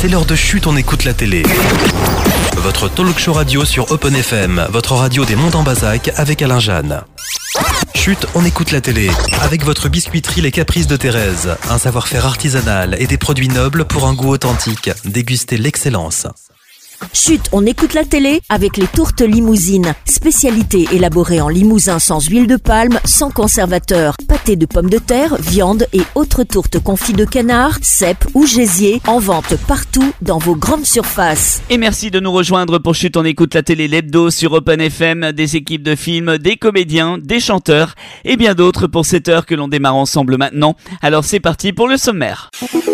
c'est l'heure de Chut, on écoute la télé. Votre talk show radio sur Open FM, votre radio des Monts en Bazac avec Alain Jeanne. Chut, on écoute la télé. Avec votre biscuiterie Les Caprices de Thérèse. Un savoir-faire artisanal et des produits nobles pour un goût authentique. Dégustez l'excellence. Chut, on écoute la télé avec les tourtes limousines. Spécialité élaborée en Limousin sans huile de palme, sans conservateur. Pâté de pommes de terre, viande et autres tourtes confits de canard, cèpes ou gésier. En vente partout dans vos grandes surfaces. Et merci de nous rejoindre pour Chut, on écoute la télé, l'hebdo sur Open FM. Des équipes de films, des comédiens, des chanteurs et bien d'autres pour cette heure que l'on démarre ensemble maintenant. Alors c'est parti pour le sommaire.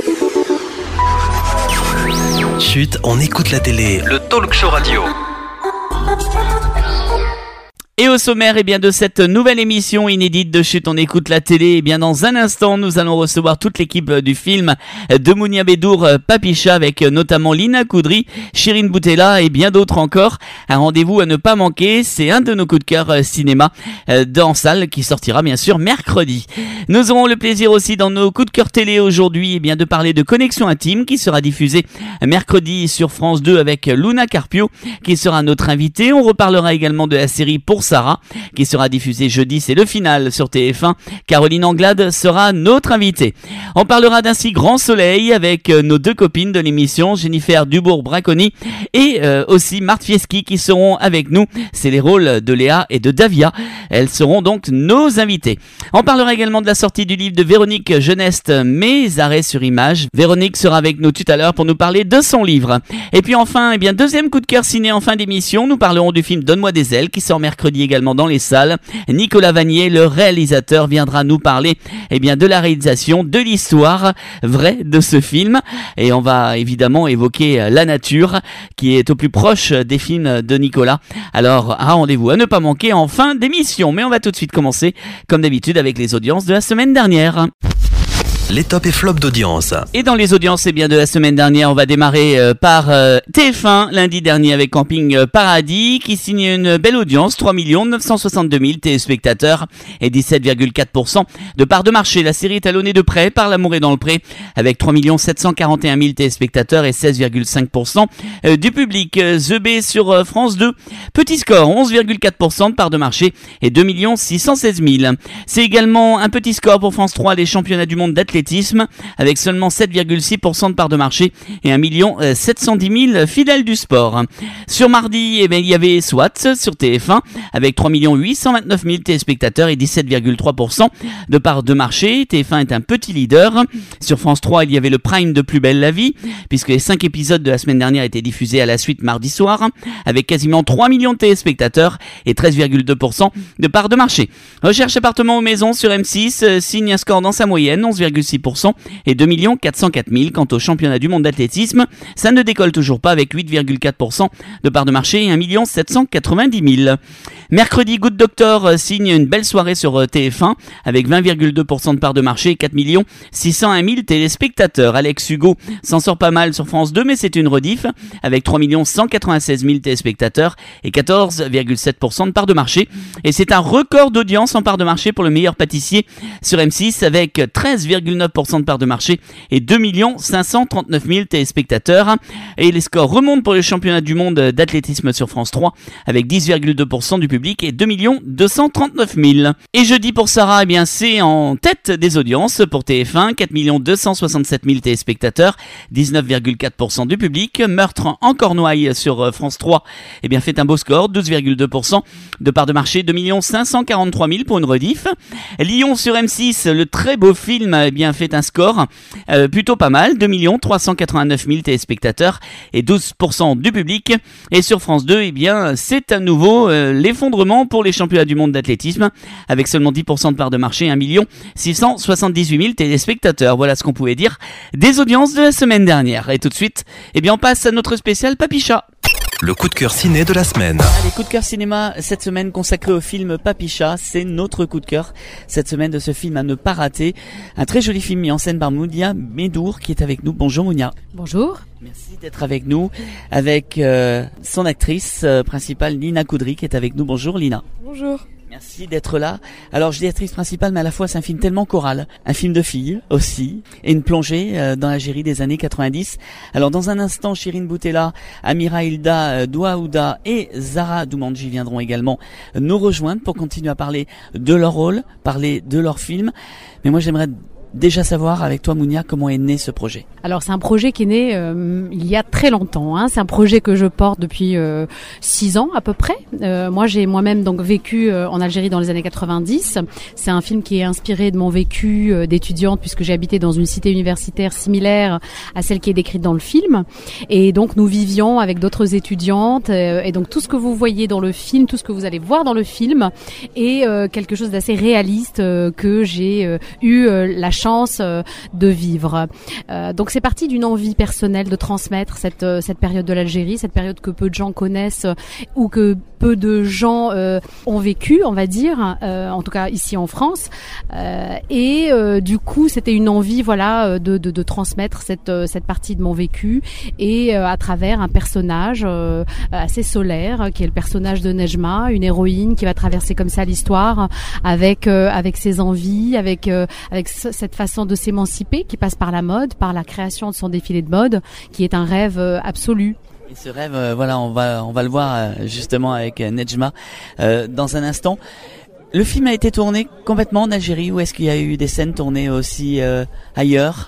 Chut, on écoute la télé. Le talk show radio. Et au sommaire de cette nouvelle émission inédite de Chut, on écoute la télé, dans un instant, nous allons recevoir toute l'équipe du film de Mounia Bédour, Papicha, avec notamment Lina Coudry, Chirine Boutella et bien d'autres encore. Un rendez-vous à ne pas manquer, c'est un de nos coups de cœur cinéma dans salle qui sortira bien sûr mercredi. Nous aurons le plaisir aussi dans nos coups de cœur télé aujourd'hui de parler de Connexion Intime qui sera diffusée mercredi sur France 2 avec Luna Carpio qui sera notre invitée. On reparlera également de la série Pour Sarah, qui sera diffusée jeudi, c'est le final sur TF1. Caroline Anglade sera notre invitée. On parlera d'un si grand soleil avec nos deux copines de l'émission, Jennifer Dubourg-Braconi et aussi Marthe Fieschi qui seront avec nous. C'est les rôles de Léa et de Davia. Elles seront donc nos invitées. On parlera également de la sortie du livre de Véronique Geneste, Mes arrêts sur image. Véronique sera avec nous tout à l'heure pour nous parler de son livre. Et puis enfin, deuxième coup de cœur ciné en fin d'émission, nous parlerons du film Donne-moi des ailes qui sort mercredi également dans les salles. Nicolas Vanier, le réalisateur, viendra nous parler de la réalisation, de l'histoire vraie de ce film. Et on va évidemment évoquer la nature qui est au plus proche des films de Nicolas. Alors, un rendez-vous à ne pas manquer en fin d'émission. Mais on va tout de suite commencer, comme d'habitude, avec les audiences de la semaine dernière. Les tops et flops d'audience. Et dans les audiences de la semaine dernière, on va démarrer par TF1 lundi dernier avec Camping Paradis qui signe une belle audience, 3 962 000 téléspectateurs et 17,4% de part de marché. La série est talonnée de près par L'amour est dans le pré avec 3 741 000 téléspectateurs et 16,5% du public. The B sur France 2, petit score, 11,4% de part de marché et 2 616 000. C'est également un petit score pour France 3, les championnats du monde d'athlétisme avec seulement 7,6% de part de marché et 1 710 000 fidèles du sport. Sur mardi, il y avait SWAT sur TF1 avec 3 829 000 téléspectateurs et 17,3% de part de marché. TF1 est un petit leader. Sur France 3, il y avait le prime de Plus belle la vie puisque les 5 épisodes de la semaine dernière étaient diffusés à la suite mardi soir avec quasiment 3 millions de téléspectateurs et 13,2% de part de marché. Recherche appartement ou maison sur M6 signe un score dans sa moyenne, 11,6% et 2 404 000. Quant au championnat du monde d'athlétisme, ça ne décolle toujours pas avec 8,4% de part de marché et 1 790 000. Mercredi, Good Doctor signe une belle soirée sur TF1 avec 20,2% de part de marché et 4 601 000 téléspectateurs. Alex Hugo s'en sort pas mal sur France 2, mais c'est une rediff avec 3 196 000 téléspectateurs et 14,7% de part de marché. Et c'est un record d'audience en part de marché pour le meilleur pâtissier sur M6 avec 13,9% de part de marché et 2 539 000 téléspectateurs. Et les scores remontent pour le championnat du monde d'athlétisme sur France 3 avec 10,2% du public et 2 239 000. Et jeudi pour Sarah, c'est en tête des audiences pour TF1, 4 267 000 téléspectateurs, 19,4% du public. Meurtre en Cornouailles sur France 3 fait un beau score, 12,2% de part de marché, 2 543 000 pour une rediff. Lyon sur M6, le très beau film fait un score plutôt pas mal, 2 389 000 téléspectateurs et 12% du public. Et sur France 2, c'est à nouveau l'effondrement pour les championnats du monde d'athlétisme avec seulement 10% de part de marché, 1 678 000 téléspectateurs. Voilà ce qu'on pouvait dire des audiences de la semaine dernière. Et tout de suite, on passe à notre spécial Papicha. Le coup de cœur ciné de la semaine. Allez, coup de cœur cinéma cette semaine consacré au film Papicha. C'est notre coup de cœur cette semaine de ce film à ne pas rater. Un très joli film mis en scène par Mounia Bédour qui est avec nous. Bonjour Mounia. Bonjour. Merci d'être avec nous, avec son actrice principale Lina Coudry qui est avec nous. Bonjour Lina. Bonjour. Merci d'être là. Alors je dis actrice principale, mais à la fois c'est un film tellement choral, un film de filles aussi, et une plongée dans l'Algérie des années 90. Alors dans un instant, Chirine Boutella, Amira Hilda Douaouda et Zara Doumanji viendront également nous rejoindre pour continuer à parler de leur rôle, parler de leur film. Mais moi j'aimerais déjà savoir avec toi, Mounia, comment est né ce projet. Alors c'est un projet qui est né il y a très longtemps. C'est un projet que je porte depuis 6 ans à peu près. Moi j'ai moi-même donc vécu en Algérie dans les années 90. C'est un film qui est inspiré de mon vécu d'étudiante puisque j'ai habité dans une cité universitaire similaire à celle qui est décrite dans le film. Et donc nous vivions avec d'autres étudiantes et donc tout ce que vous voyez dans le film, tout ce que vous allez voir dans le film est quelque chose d'assez réaliste que j'ai eu la chance de vivre. Donc c'est parti d'une envie personnelle de transmettre cette période de l'Algérie, cette période que peu de gens connaissent ou que peu de gens ont vécu, on va dire, en tout cas ici en France. Et du coup, c'était une envie, voilà, de transmettre cette partie de mon vécu et à travers un personnage assez solaire, qui est le personnage de Nejma, une héroïne qui va traverser comme ça l'histoire avec ses envies, avec cette façon de s'émanciper qui passe par la mode, par la création de son défilé de mode, qui est un rêve absolu. Et ce rêve, voilà, on va le voir justement avec Nejma dans un instant. Le film a été tourné complètement en Algérie ou est-ce qu'il y a eu des scènes tournées aussi ailleurs ?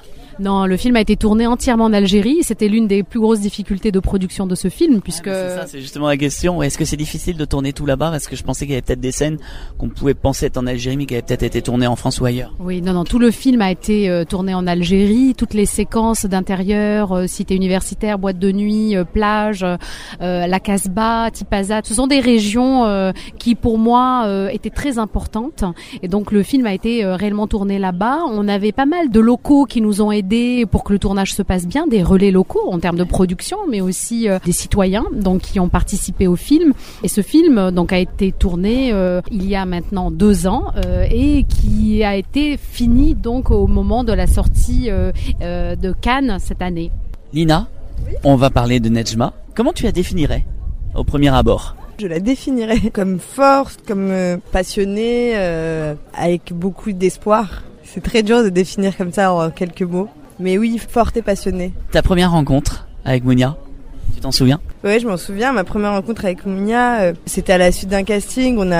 Non, le film a été tourné entièrement en Algérie. C'était l'une des plus grosses difficultés de production de ce film, puisque... c'est ça, c'est justement la question. Est-ce que c'est difficile de tourner tout là-bas ? Parce que je pensais qu'il y avait peut-être des scènes qu'on pouvait penser être en Algérie, mais qui avaient peut-être été tournées en France ou ailleurs. Oui, non, tout le film a été tourné en Algérie. Toutes les séquences d'intérieur, cité universitaire, boîte de nuit, plage, la Casbah, Tipaza, ce sont des régions qui, pour moi, étaient très importantes. Et donc, le film a été réellement tourné là-bas. On avait pas mal de locaux qui nous ont aidés pour que le tournage se passe bien, des relais locaux en termes de production, mais aussi des citoyens donc qui ont participé au film. Et ce film donc a été tourné il y a maintenant 2 ans et qui a été fini donc au moment de la sortie de Cannes cette année. Lina, oui, on va parler de Nejma. Comment tu la définirais au premier abord ? Je la définirais comme forte, comme passionnée, avec beaucoup d'espoir. C'est très dur de définir comme ça en quelques mots. Mais oui, forte et passionnée. Ta première rencontre avec Mounia, tu t'en souviens ? Oui, je m'en souviens. Ma première rencontre avec Mounia, c'était à la suite d'un casting. On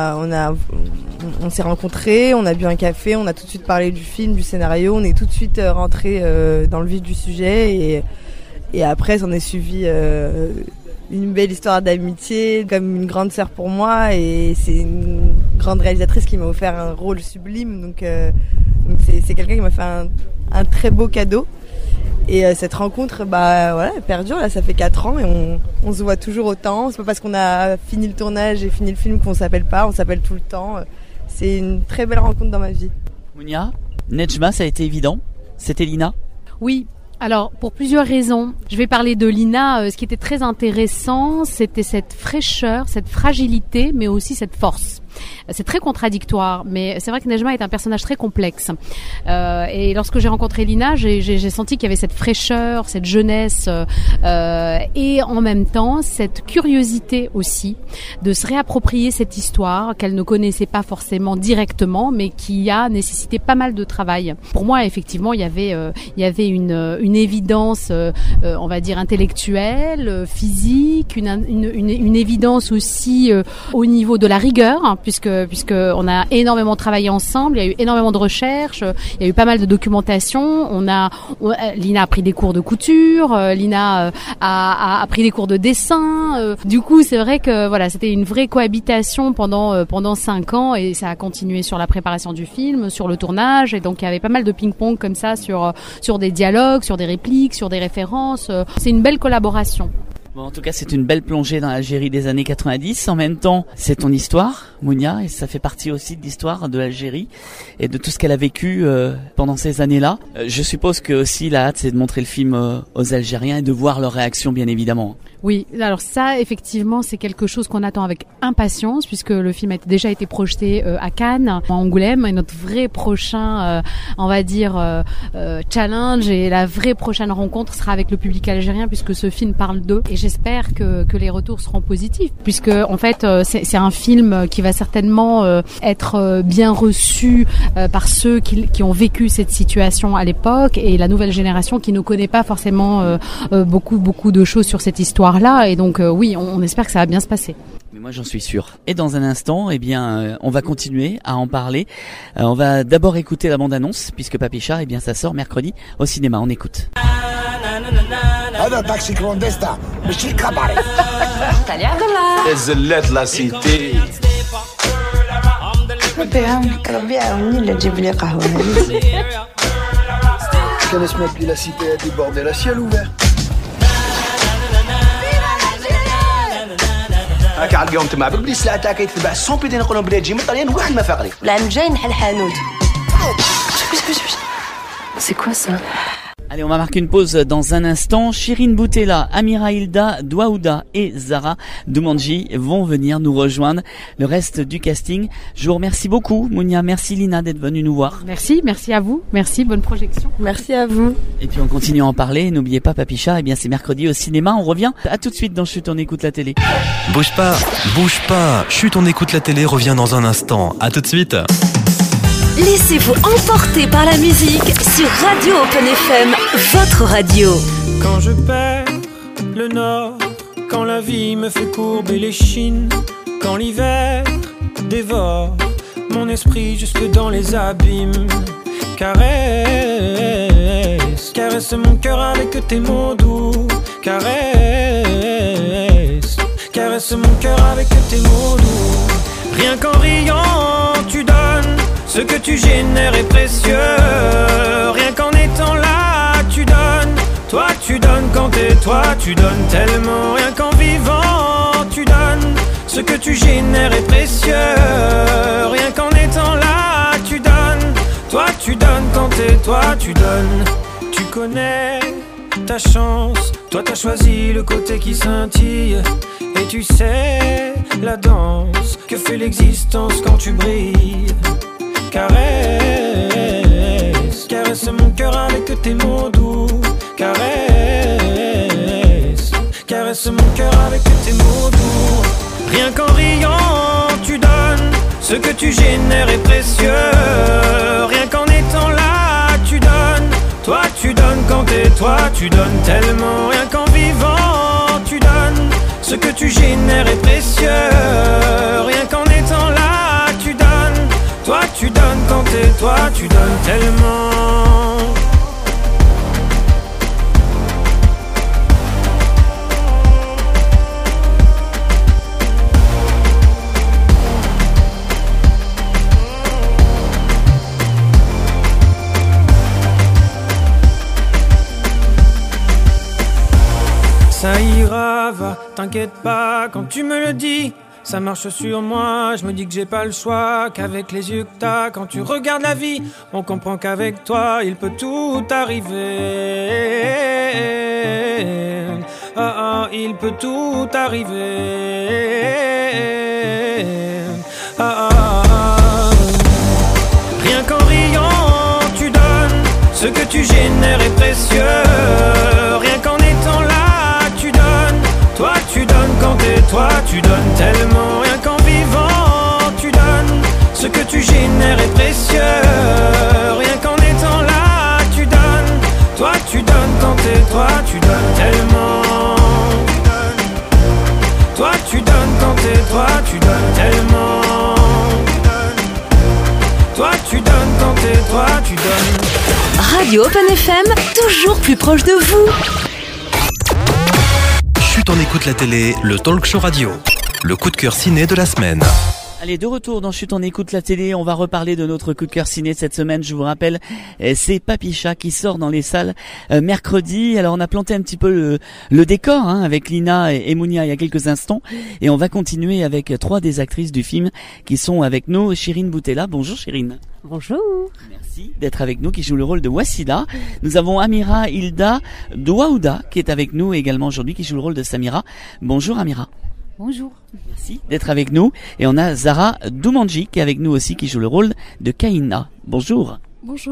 s'est rencontrés, on a bu un café, on a tout de suite parlé du film, du scénario. On est tout de suite rentrés dans le vif du sujet. Et après, s'en est suivi une belle histoire d'amitié, comme une grande sœur pour moi. Et c'est une grande réalisatrice qui m'a offert un rôle sublime. Donc c'est quelqu'un qui m'a fait un très beau cadeau. Et cette rencontre, voilà, elle perdure. Là, ça fait 4 ans et on se voit toujours autant. C'est pas parce qu'on a fini le tournage et fini le film qu'on s'appelle pas. On s'appelle tout le temps. C'est une très belle rencontre dans ma vie. Mounia, Nejma, ça a été évident. C'était Lina ? Oui. Alors, pour plusieurs raisons. Je vais parler de Lina. Ce qui était très intéressant, c'était cette fraîcheur, cette fragilité, mais aussi cette force. C'est très contradictoire, mais c'est vrai que Nejma est un personnage très complexe. Et lorsque j'ai rencontré Lina, j'ai senti qu'il y avait cette fraîcheur, cette jeunesse, et en même temps cette curiosité aussi de se réapproprier cette histoire qu'elle ne connaissait pas forcément directement, mais qui a nécessité pas mal de travail. Pour moi, effectivement, il y avait une évidence, on va dire intellectuelle, physique, une évidence aussi au niveau de la rigueur, hein, puisque on a énormément travaillé ensemble, il y a eu énormément de recherches, il y a eu pas mal de documentation. Lina a pris des cours de couture, Lina a pris des cours de dessin. Du coup, c'est vrai que voilà, c'était une vraie cohabitation pendant 5 ans et ça a continué sur la préparation du film, sur le tournage, et donc il y avait pas mal de ping-pong comme ça sur des dialogues, sur des répliques, sur des références. C'est une belle collaboration. Bon, en tout cas, c'est une belle plongée dans l'Algérie des années 90. En même temps, c'est ton histoire, Mounia, et ça fait partie aussi de l'histoire de l'Algérie et de tout ce qu'elle a vécu pendant ces années-là. Je suppose que aussi la hâte, c'est de montrer le film aux Algériens et de voir leur réaction, bien évidemment. Oui, alors ça, effectivement, c'est quelque chose qu'on attend avec impatience, puisque le film a déjà été projeté à Cannes, à Angoulême, et notre vrai prochain, on va dire, challenge et la vraie prochaine rencontre sera avec le public algérien, puisque ce film parle d'eux. Et j'espère que les retours seront positifs, puisque en fait c'est un film qui va certainement être bien reçu par ceux qui ont vécu cette situation à l'époque, et la nouvelle génération qui ne connaît pas forcément beaucoup de choses sur cette histoire-là. Et donc oui, on espère que ça va bien se passer. Mais moi j'en suis sûr. Et dans un instant, on va continuer à en parler. On va d'abord écouter la bande-annonce, puisque Papicha, ça sort mercredi au cinéma. On écoute. هذا تاكسي كلونديستا ماشي كاباري طلع عبد الزلات لا سيتي ربي يعاونك ربي يعاوني لا تجيب لي قهوه كان اسمها بلي لا سيتي هادي بورديل سيال اوفير هاك على اليوم تما بلي السلعه تاعك يتباع 100 بيدين نقولهم بلي تجي من طليان واحد ما فقري العام الجاي نحل حانوت C'est quoi ça? Allez, on va marquer une pause dans un instant. Shirin Boutella, Amira Hilda, Douaouda et Zara Doumanji vont venir nous rejoindre. Le reste du casting. Je vous remercie beaucoup, Mounia. Merci Lina d'être venue nous voir. Merci à vous. Merci, bonne projection. Merci à vous. Et puis on continue à en parler. N'oubliez pas Papicha, c'est mercredi au cinéma. On revient. À tout de suite dans Chut, on écoute la télé. Bouge pas. Chut, on écoute la télé revient dans un instant. À tout de suite. Laissez-vous emporter par la musique sur Radio Open FM, votre radio. Quand je perds le nord, quand la vie me fait courber les chines, quand l'hiver dévore mon esprit jusque dans les abîmes, caresse mon cœur avec tes mots doux, caresse mon cœur avec tes mots doux. Rien qu'en riant tu donnes, ce que tu génères est précieux. Rien qu'en étant là tu donnes, toi tu donnes quand t'es toi, tu donnes tellement. Rien qu'en vivant tu donnes, ce que tu génères est précieux. Rien qu'en étant là tu donnes, toi tu donnes quand t'es toi, tu donnes. Tu connais ta chance, toi t'as choisi le côté qui scintille. Et tu sais la danse que fait l'existence quand tu brilles. Caresse mon cœur avec tes mots doux. Caresse mon cœur avec tes mots doux. Rien qu'en riant tu donnes, ce que tu génères est précieux. Rien qu'en étant là tu donnes, toi tu donnes quand t'es toi, tu donnes tellement. Rien qu'en vivant tu donnes, ce que tu génères est précieux. Rien qu'en étant là tu donnes, toi tu donnes quand t'es toi, tu donnes tellement. Ça ira, va, t'inquiète pas quand tu me le dis. Ça marche sur moi, je me dis que j'ai pas le choix, qu'avec les yeux que t'as, quand tu regardes la vie, on comprend qu'avec toi, il peut tout arriver. Il peut tout arriver. Rien qu'en riant, tu donnes, ce que tu génères est précieux. Rien qu'en étant là, tu donnes, toi tu donnes quand t'es toi, tu donnes tellement. Rien qu'en vivant tu donnes, ce que tu génères est précieux. Rien qu'en étant là tu donnes, toi tu donnes quand t'es toi, tu donnes tellement. Toi tu donnes quand t'es toi, tu donnes tellement. Toi tu donnes quand t'es toi, tu donnes. Radio Open FM, toujours plus proche de vous. Chut, on écoute la télé, le talk show radio. Le coup de cœur ciné de la semaine. Allez, de retour dans Chut, on écoute la télé. On va reparler de notre coup de cœur ciné cette semaine. Je vous rappelle, c'est Papicha qui sort dans les salles mercredi. Alors, on a planté un petit peu le décor avec Lina et Mounia il y a quelques instants. Et on va continuer avec 3 des actrices du film qui sont avec nous. Shirin Boutella. Bonjour Shirin. Bonjour. Merci d'être avec nous, qui joue le rôle de Wassila. Nous avons Amira Hilda Douaouda qui est avec nous également aujourd'hui, qui joue le rôle de Samira. Bonjour Amira. Bonjour. Merci d'être avec nous. Et on a Zara Doumanji qui est avec nous aussi, qui joue le rôle de Kaina. Bonjour. Bonjour.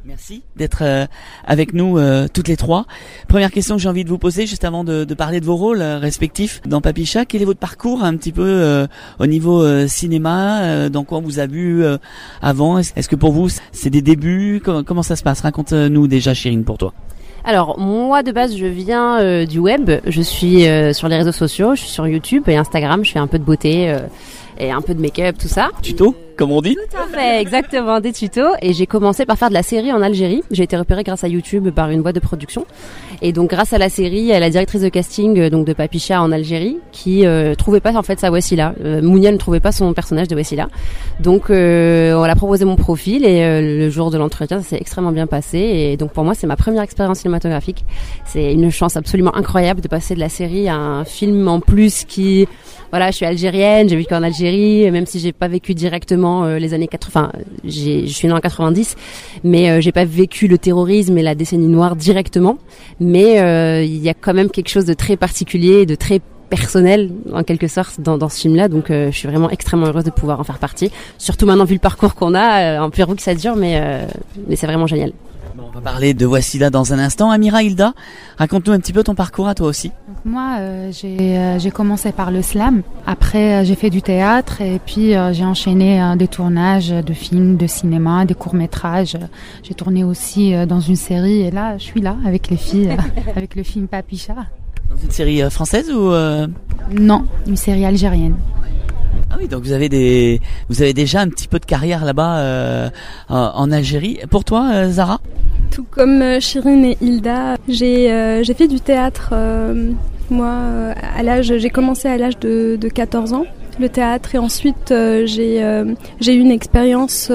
Merci d'être avec nous toutes les trois. Première question que j'ai envie de vous poser juste avant de parler de vos rôles respectifs dans Papicha. Quel est votre parcours un petit peu au niveau cinéma, dans quoi on vous a vu avant? Est-ce que pour vous c'est des débuts? Comment ça se passe? Raconte-nous déjà, Chérine, pour toi. Alors moi de base je viens du web, je suis sur les réseaux sociaux, je suis sur YouTube et Instagram, je fais un peu de beauté et un peu de make-up, tout ça. Tuto, comme on dit. Tout à fait, exactement, des tutos. Et j'ai commencé par faire de la série en Algérie. J'ai été repérée grâce à YouTube par une boîte de production. Et donc grâce à la série, il y a la directrice de casting donc de Papicha en Algérie qui trouvait pas en fait sa Wassila. Mounia ne trouvait pas son personnage de Wassila. Donc on a proposé mon profil et le jour de l'entretien, ça s'est extrêmement bien passé. Et donc pour moi, c'est ma première expérience cinématographique. C'est une chance absolument incroyable de passer de la série à un film en plus qui... Voilà, je suis algérienne, j'ai vécu en Algérie, même si j'ai pas vécu directement les années 80. Je suis née en 90, mais j'ai pas vécu le terrorisme et la décennie noire directement. Mais il y a quand même quelque chose de très particulier, de très personnel en quelque sorte dans ce film-là. Donc je suis vraiment extrêmement heureuse de pouvoir en faire partie. Surtout maintenant vu le parcours qu'on a, en plus que ça dure, mais c'est vraiment génial. Bon, on va parler de Wassila dans un instant. Amira, Hilda, raconte-nous un petit peu ton parcours à toi aussi. Donc moi, j'ai commencé par le slam. Après, j'ai fait du théâtre et puis j'ai enchaîné des tournages de films, de cinéma, des courts-métrages. J'ai tourné aussi dans une série et là, je suis là avec les filles, avec le film Papicha. Dans une série française ou Non, une série algérienne. Ah oui, donc vous avez déjà un petit peu de carrière là-bas en Algérie. Pour toi, Zara? Tout comme Chérine et Hilda, j'ai fait du théâtre. Moi, j'ai commencé à l'âge de 14 ans, le théâtre, et ensuite j'ai eu une expérience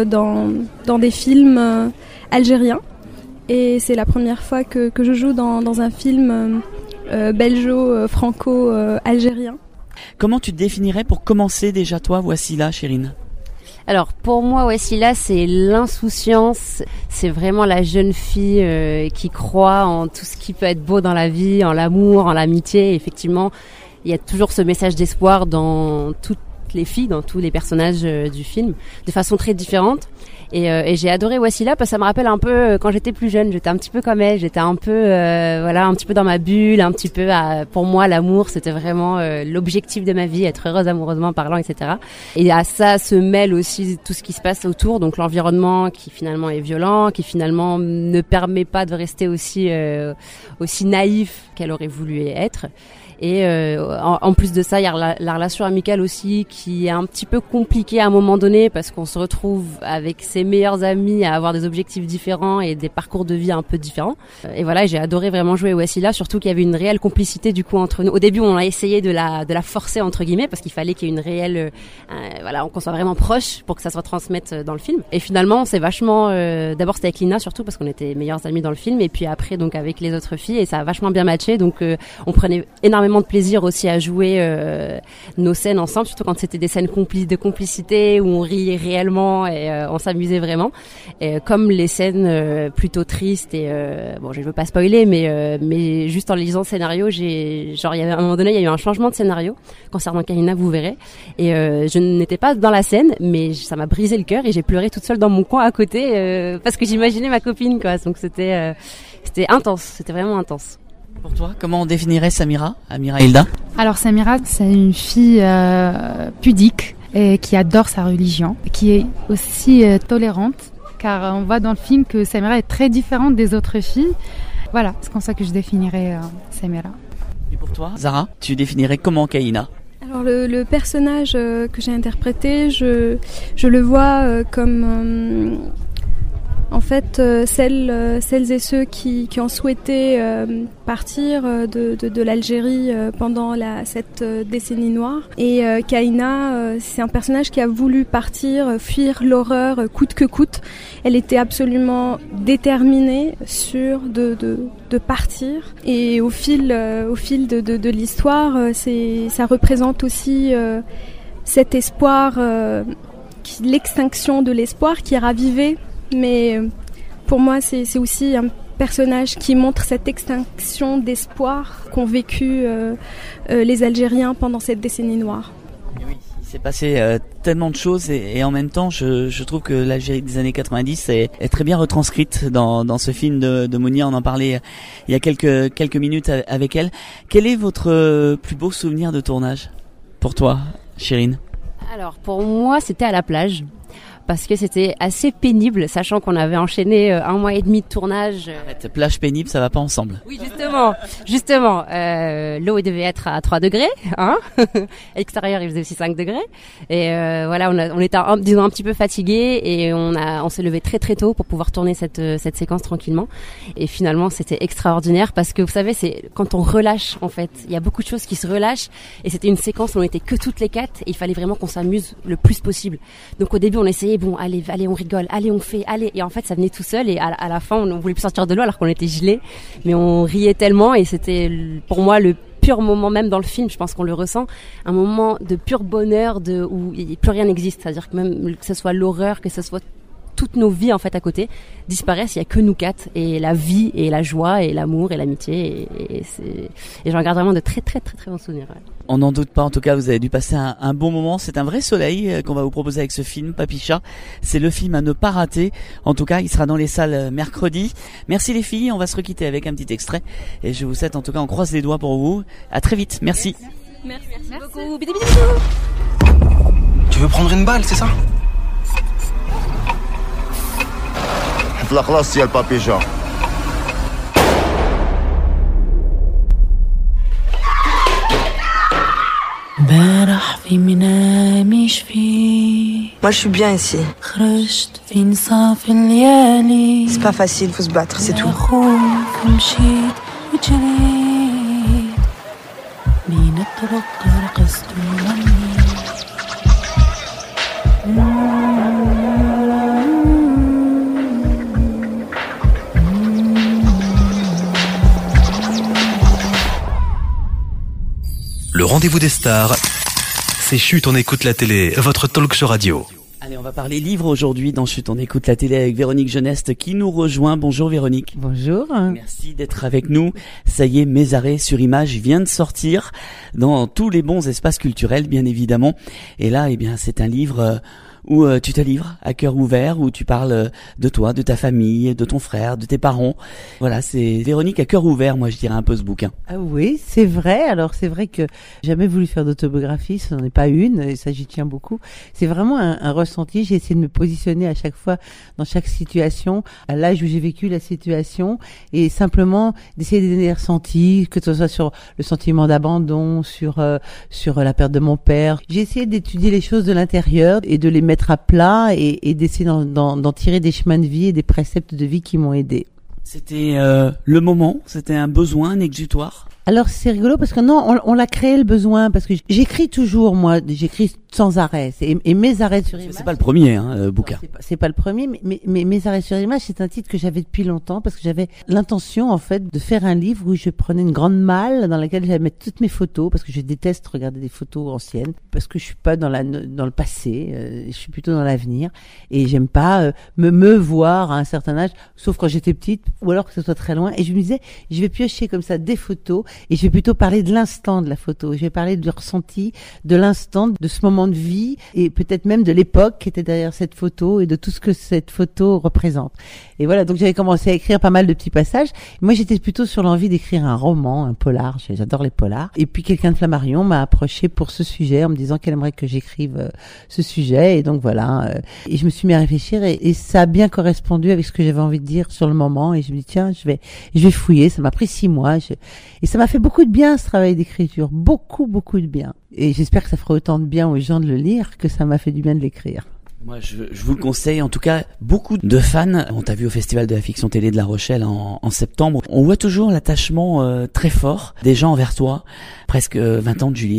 dans des films algériens. Et c'est la première fois que je joue dans un film belgeo-franco-algérien. Comment tu te définirais pour commencer déjà toi, Wassila, Chérine? Alors pour moi, Wassila, c'est l'insouciance, c'est vraiment la jeune fille qui croit en tout ce qui peut être beau dans la vie, en l'amour, en l'amitié. Et effectivement, il y a toujours ce message d'espoir dans toutes les filles, dans tous les personnages du film, de façon très différente. Et j'ai adoré Wassila parce que ça me rappelle un peu quand j'étais plus jeune, j'étais un petit peu comme elle, j'étais un peu un petit peu dans ma bulle, un petit peu pour moi l'amour c'était vraiment l'objectif de ma vie, être heureuse amoureusement parlant, etc. Et à ça se mêle aussi tout ce qui se passe autour, donc l'environnement qui finalement est violent, qui finalement ne permet pas de rester aussi naïf qu'elle aurait voulu être. Et en plus de ça, il y a la relation amicale aussi qui est un petit peu compliquée à un moment donné parce qu'on se retrouve avec ses meilleurs amis à avoir des objectifs différents et des parcours de vie un peu différents. Et voilà, j'ai adoré vraiment jouer Wassila, surtout qu'il y avait une réelle complicité du coup entre nous. Au début, on a essayé de la forcer entre guillemets parce qu'il fallait qu'il y ait une réelle qu'on soit vraiment proche pour que ça se retransmette dans le film. Et finalement, c'est vachement d'abord c'était avec Lina surtout parce qu'on était meilleures amies dans le film et puis après donc avec les autres filles et ça a vachement bien matché. Donc on prenait énormément de plaisir aussi à jouer nos scènes ensemble, surtout quand c'était des scènes de complicité où on riait réellement et on s'amusait vraiment. Et comme les scènes plutôt tristes et je veux pas spoiler, mais juste en lisant le scénario, il y avait à un moment donné, il y a eu un changement de scénario concernant Kaina, vous verrez. Et je n'étais pas dans la scène, mais ça m'a brisé le cœur et j'ai pleuré toute seule dans mon coin à côté parce que j'imaginais ma copine, quoi. Donc c'était intense, c'était vraiment intense. Pour toi, comment on définirait Samira, Amira Hilda? Alors Samira, c'est une fille pudique et qui adore sa religion, qui est aussi tolérante, car on voit dans le film que Samira est très différente des autres filles. Voilà, c'est comme ça que je définirais Samira. Et pour toi, Zara, tu définirais comment Kaina? Alors le personnage que j'ai interprété, je le vois comme... En fait, celles et ceux qui ont souhaité partir de l'Algérie pendant cette décennie noire. Et Kaina, c'est un personnage qui a voulu partir, fuir l'horreur coûte que coûte. Elle était absolument déterminée de partir. Et au fil de l'histoire, ça représente aussi cet espoir, l'extinction de l'espoir qui est ravivé. Mais pour moi, c'est aussi un personnage qui montre cette extinction d'espoir qu'ont vécu les Algériens pendant cette décennie noire. Oui, Il s'est passé tellement de choses et en même temps, je trouve que l'Algérie des années 90 est très bien retranscrite dans ce film de Monia. On en parlait il y a quelques minutes avec elle. Quel est votre plus beau souvenir de tournage pour toi, Chérine? Alors pour moi, c'était à la plage. Parce que c'était assez pénible, sachant qu'on avait enchaîné 1 mois et demi de tournage. Arrête, plage pénible, ça va pas ensemble. Oui, justement. L'eau devait être à 3 degrés, hein. À l'extérieur, il faisait aussi 5 degrés. Et voilà, on était un petit peu fatigués et on s'est levé très très tôt pour pouvoir tourner cette séquence tranquillement. Et finalement, c'était extraordinaire parce que vous savez, c'est quand on relâche en fait, il y a beaucoup de choses qui se relâchent et c'était une séquence où on était que toutes les 4 et il fallait vraiment qu'on s'amuse le plus possible. Donc au début, on essayait bon, allez, on rigole, allez, on fait, allez. Et en fait, ça venait tout seul et à la fin, on voulait plus sortir de l'eau alors qu'on était gelés. Mais on riait tellement et c'était pour moi le pur moment, même dans le film, je pense qu'on le ressent, un moment de pur bonheur où plus rien n'existe. C'est-à-dire que même que ce soit l'horreur, que ce soit toutes nos vies en fait à côté disparaissent, il y a que nous 4 et la vie et la joie et l'amour et l'amitié et j'en garde vraiment de très très très très bons souvenirs. Ouais. On n'en doute pas, en tout cas vous avez dû passer un bon moment. C'est un vrai soleil qu'on va vous proposer avec ce film, Papicha. C'est le film à ne pas rater. En tout cas, il sera dans les salles mercredi. Merci les filles, on va se requitter avec un petit extrait et je vous souhaite en tout cas, on croise les doigts pour vous. À très vite, merci. Merci beaucoup. Bisous, bisous. Tu veux prendre une balle, c'est ça? في الخلاص يا البابيجا امبارح في منامي شفي Moi, je suis bien ici. خرجت في نصاف الليالي C'est pas facile, faut se battre, c'est tout. خوف مشيت وجريت بين الطرق رقصت وغنيت Le rendez-vous des stars, c'est Chut, on écoute la télé, votre talk show radio. Allez, on va parler livre aujourd'hui dans Chut, on écoute la télé avec Véronique Geneste qui nous rejoint. Bonjour Véronique. Bonjour. Merci d'être avec nous. Ça y est, Mes arrêts sur image vient de sortir dans tous les bons espaces culturels, bien évidemment. Et là, eh bien, c'est un livre où tu te livres à cœur ouvert, où tu parles de toi, de ta famille, de ton frère, de tes parents. Voilà, c'est Véronique à cœur ouvert, moi je dirais un peu ce bouquin. Ah oui, c'est vrai. Alors c'est vrai que j'ai jamais voulu faire d'autobiographie, ce n'en est pas une, et ça j'y tiens beaucoup. C'est vraiment un ressenti. J'ai essayé de me positionner à chaque fois dans chaque situation, à l'âge où j'ai vécu la situation, et simplement d'essayer de donner des ressentis, que ce soit sur le sentiment d'abandon, sur la perte de mon père. J'ai essayé d'étudier les choses de l'intérieur et de les mettre à plat et d'essayer d'en tirer des chemins de vie et des préceptes de vie qui m'ont aidé. C'était le moment, c'était un besoin, un exutoire. Alors c'est rigolo parce que non, on l'a créé le besoin parce que j'écris toujours moi, j'écris sans arrêt et Mes arrêts sur image. C'est pas le premier bouquin. C'est pas le premier, mais Mes arrêts sur image, c'est un titre que j'avais depuis longtemps parce que j'avais l'intention en fait de faire un livre où je prenais une grande malle dans laquelle j'allais mettre toutes mes photos parce que je déteste regarder des photos anciennes parce que je suis pas dans le passé, je suis plutôt dans l'avenir et j'aime pas me voir à un certain âge, sauf quand j'étais petite ou alors que ce soit très loin. Et je me disais, je vais piocher comme ça des photos. Et je vais plutôt parler de l'instant de la photo. Je vais parler du ressenti, de l'instant, de ce moment de vie et peut-être même de l'époque qui était derrière cette photo et de tout ce que cette photo représente. Et voilà, donc j'avais commencé à écrire pas mal de petits passages. Moi, j'étais plutôt sur l'envie d'écrire un roman, un polar. J'adore les polars. Et puis quelqu'un de Flammarion m'a approché pour ce sujet en me disant qu'elle aimerait que j'écrive ce sujet. Et donc voilà. Et je me suis mis à réfléchir et ça a bien correspondu avec ce que j'avais envie de dire sur le moment. Et je me dis tiens, je vais fouiller. Ça m'a pris 6 mois. Et ça m'a fait beaucoup de bien ce travail d'écriture, beaucoup de bien. Et j'espère que ça fera autant de bien aux gens de le lire que ça m'a fait du bien de l'écrire. Moi, je vous le conseille. En tout cas, beaucoup de fans. On t'a vu au Festival de la Fiction Télé de La Rochelle en septembre. On voit toujours l'attachement très fort des gens envers toi. Presque 20 ans de Julie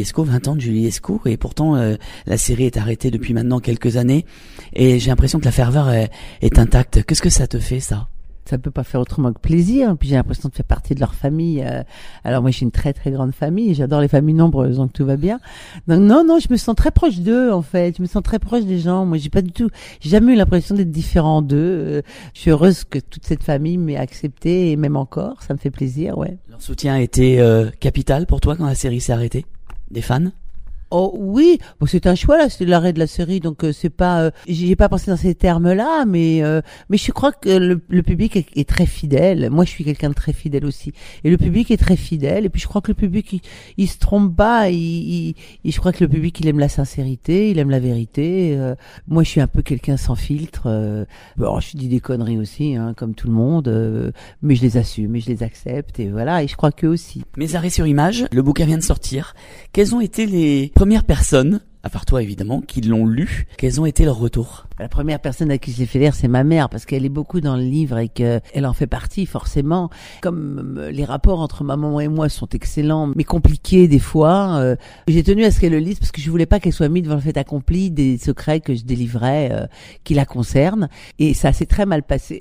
Esco. Et pourtant, la série est arrêtée depuis maintenant quelques années. Et j'ai l'impression que la ferveur est intacte. Qu'est-ce que ça te fait, ça ? Ça peut pas faire autrement que plaisir. Puis j'ai l'impression de faire partie de leur famille. Alors moi j'ai une très très grande famille. J'adore les familles nombreuses, donc tout va bien. Donc non, je me sens très proche d'eux en fait. Je me sens très proche des gens. Moi j'ai jamais eu l'impression d'être différent d'eux. Je suis heureuse que toute cette famille m'ait acceptée et même encore. Ça me fait plaisir, ouais. Leur soutien a été capital pour toi quand la série s'est arrêtée. Des fans? Oh oui, bon, c'est un choix là, c'est l'arrêt de la série, donc c'est pas, j'y ai pas pensé dans ces termes-là, mais je crois que le public est très fidèle. Moi, je suis quelqu'un de très fidèle aussi, et le public est très fidèle. Et puis je crois que le public, il se trompe pas. Je crois que le public, il aime la sincérité, il aime la vérité. Moi, je suis un peu quelqu'un sans filtre. Bon, je dis des conneries aussi, hein, comme tout le monde, mais je les assume et je les accepte, et voilà. Et je crois qu'eux aussi. Mes arrêts sur image, le bouquin vient de sortir. Quelles ont été les premières personnes, à part toi évidemment, qui l'ont lu? Quels ont été leurs retours? La première personne à qui je l'ai fait lire, c'est ma mère, parce qu'elle est beaucoup dans le livre et qu'elle en fait partie forcément. Comme les rapports entre ma maman et moi sont excellents, mais compliqués des fois, j'ai tenu à ce qu'elle le lise parce que je voulais pas qu'elle soit mise devant le fait accompli des secrets que je délivrais qui la concernent. Et ça s'est très mal passé.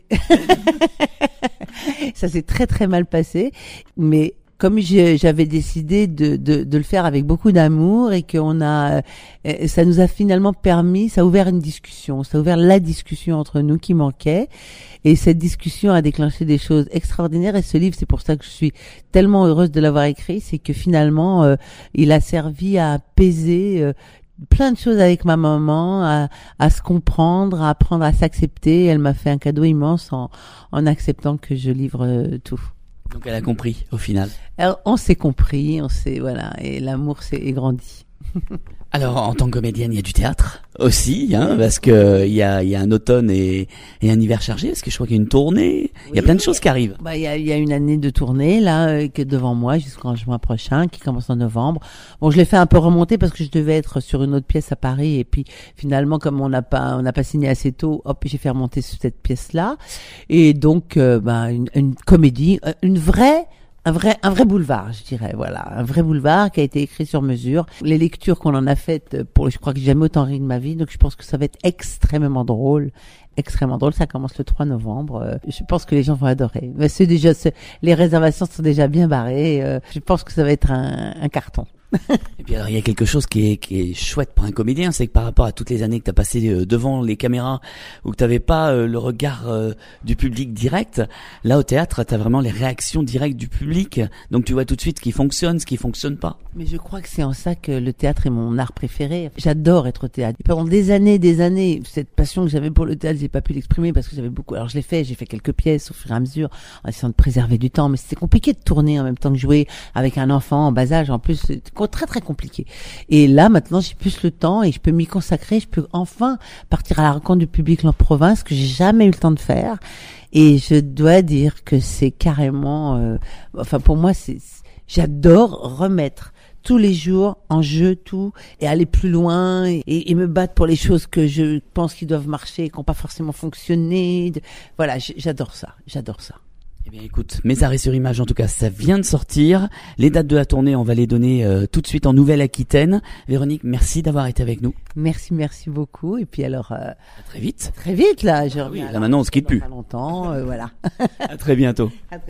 Ça s'est très très mal passé, mais comme j'avais décidé de le faire avec beaucoup d'amour et ça nous a finalement permis, ça a ouvert une discussion, ça a ouvert la discussion entre nous qui manquait, et cette discussion a déclenché des choses extraordinaires. Et ce livre, c'est pour ça que je suis tellement heureuse de l'avoir écrit, c'est que finalement il a servi à apaiser plein de choses avec ma maman, à se comprendre, à apprendre à s'accepter. Elle m'a fait un cadeau immense en acceptant que je livre tout. Donc elle a compris au final. Alors, on s'est compris, voilà, et l'amour est grandi. Alors en tant que comédienne, il y a du théâtre aussi, hein, parce que il y a un automne et un hiver chargé, parce que je crois qu'il y a une tournée, il y a plein de choses qui arrivent. Bah il y a une année de tournée là qui est devant moi jusqu'en juin prochain, qui commence en novembre. Bon, je l'ai fait un peu remonter parce que je devais être sur une autre pièce à Paris, et puis finalement comme on n'a pas signé assez tôt, hop, j'ai fait remonter sur cette pièce là. Et donc une comédie, un vrai boulevard, je dirais, voilà. Un vrai boulevard qui a été écrit sur mesure. Les lectures qu'on en a faites, je crois que j'ai jamais autant ri de ma vie, donc je pense que ça va être extrêmement drôle. Ça commence le 3 novembre. Je pense que les gens vont adorer. Mais les réservations sont déjà bien barrées. Je pense que ça va être un carton. Et puis alors il y a quelque chose qui est chouette pour un comédien, c'est que par rapport à toutes les années que tu as passé devant les caméras, où que tu n'avais pas le regard du public direct, là au théâtre tu as vraiment les réactions directes du public, donc tu vois tout de suite ce qui fonctionne, ce qui fonctionne pas. Mais je crois que c'est en ça que le théâtre est mon art préféré. J'adore être au théâtre. Et pendant des années, cette passion que j'avais pour le théâtre, j'ai pas pu l'exprimer parce que j'avais beaucoup. Alors j'ai fait quelques pièces au fur et à mesure en essayant de préserver du temps, mais c'était compliqué de tourner en même temps que jouer avec un enfant en bas âge. En plus, c'est très très compliqué. Et là maintenant, j'ai plus le temps et je peux m'y consacrer. Je peux enfin partir à la rencontre du public en province, que j'ai jamais eu le temps de faire. Et je dois dire que c'est carrément, pour moi, j'adore remettre tous les jours en jeu tout et aller plus loin et me battre pour les choses que je pense qui doivent marcher et qui n'ont pas forcément fonctionné. Voilà, j'adore ça. Eh bien écoute, Mes arrêts sur image en tout cas, ça vient de sortir. Les dates de la tournée, on va les donner tout de suite en Nouvelle-Aquitaine. Véronique, merci d'avoir été avec nous. Merci beaucoup. Et puis alors à très vite. Très vite là, je reviens. Là maintenant on se quitte plus. Pas longtemps, voilà. À très bientôt.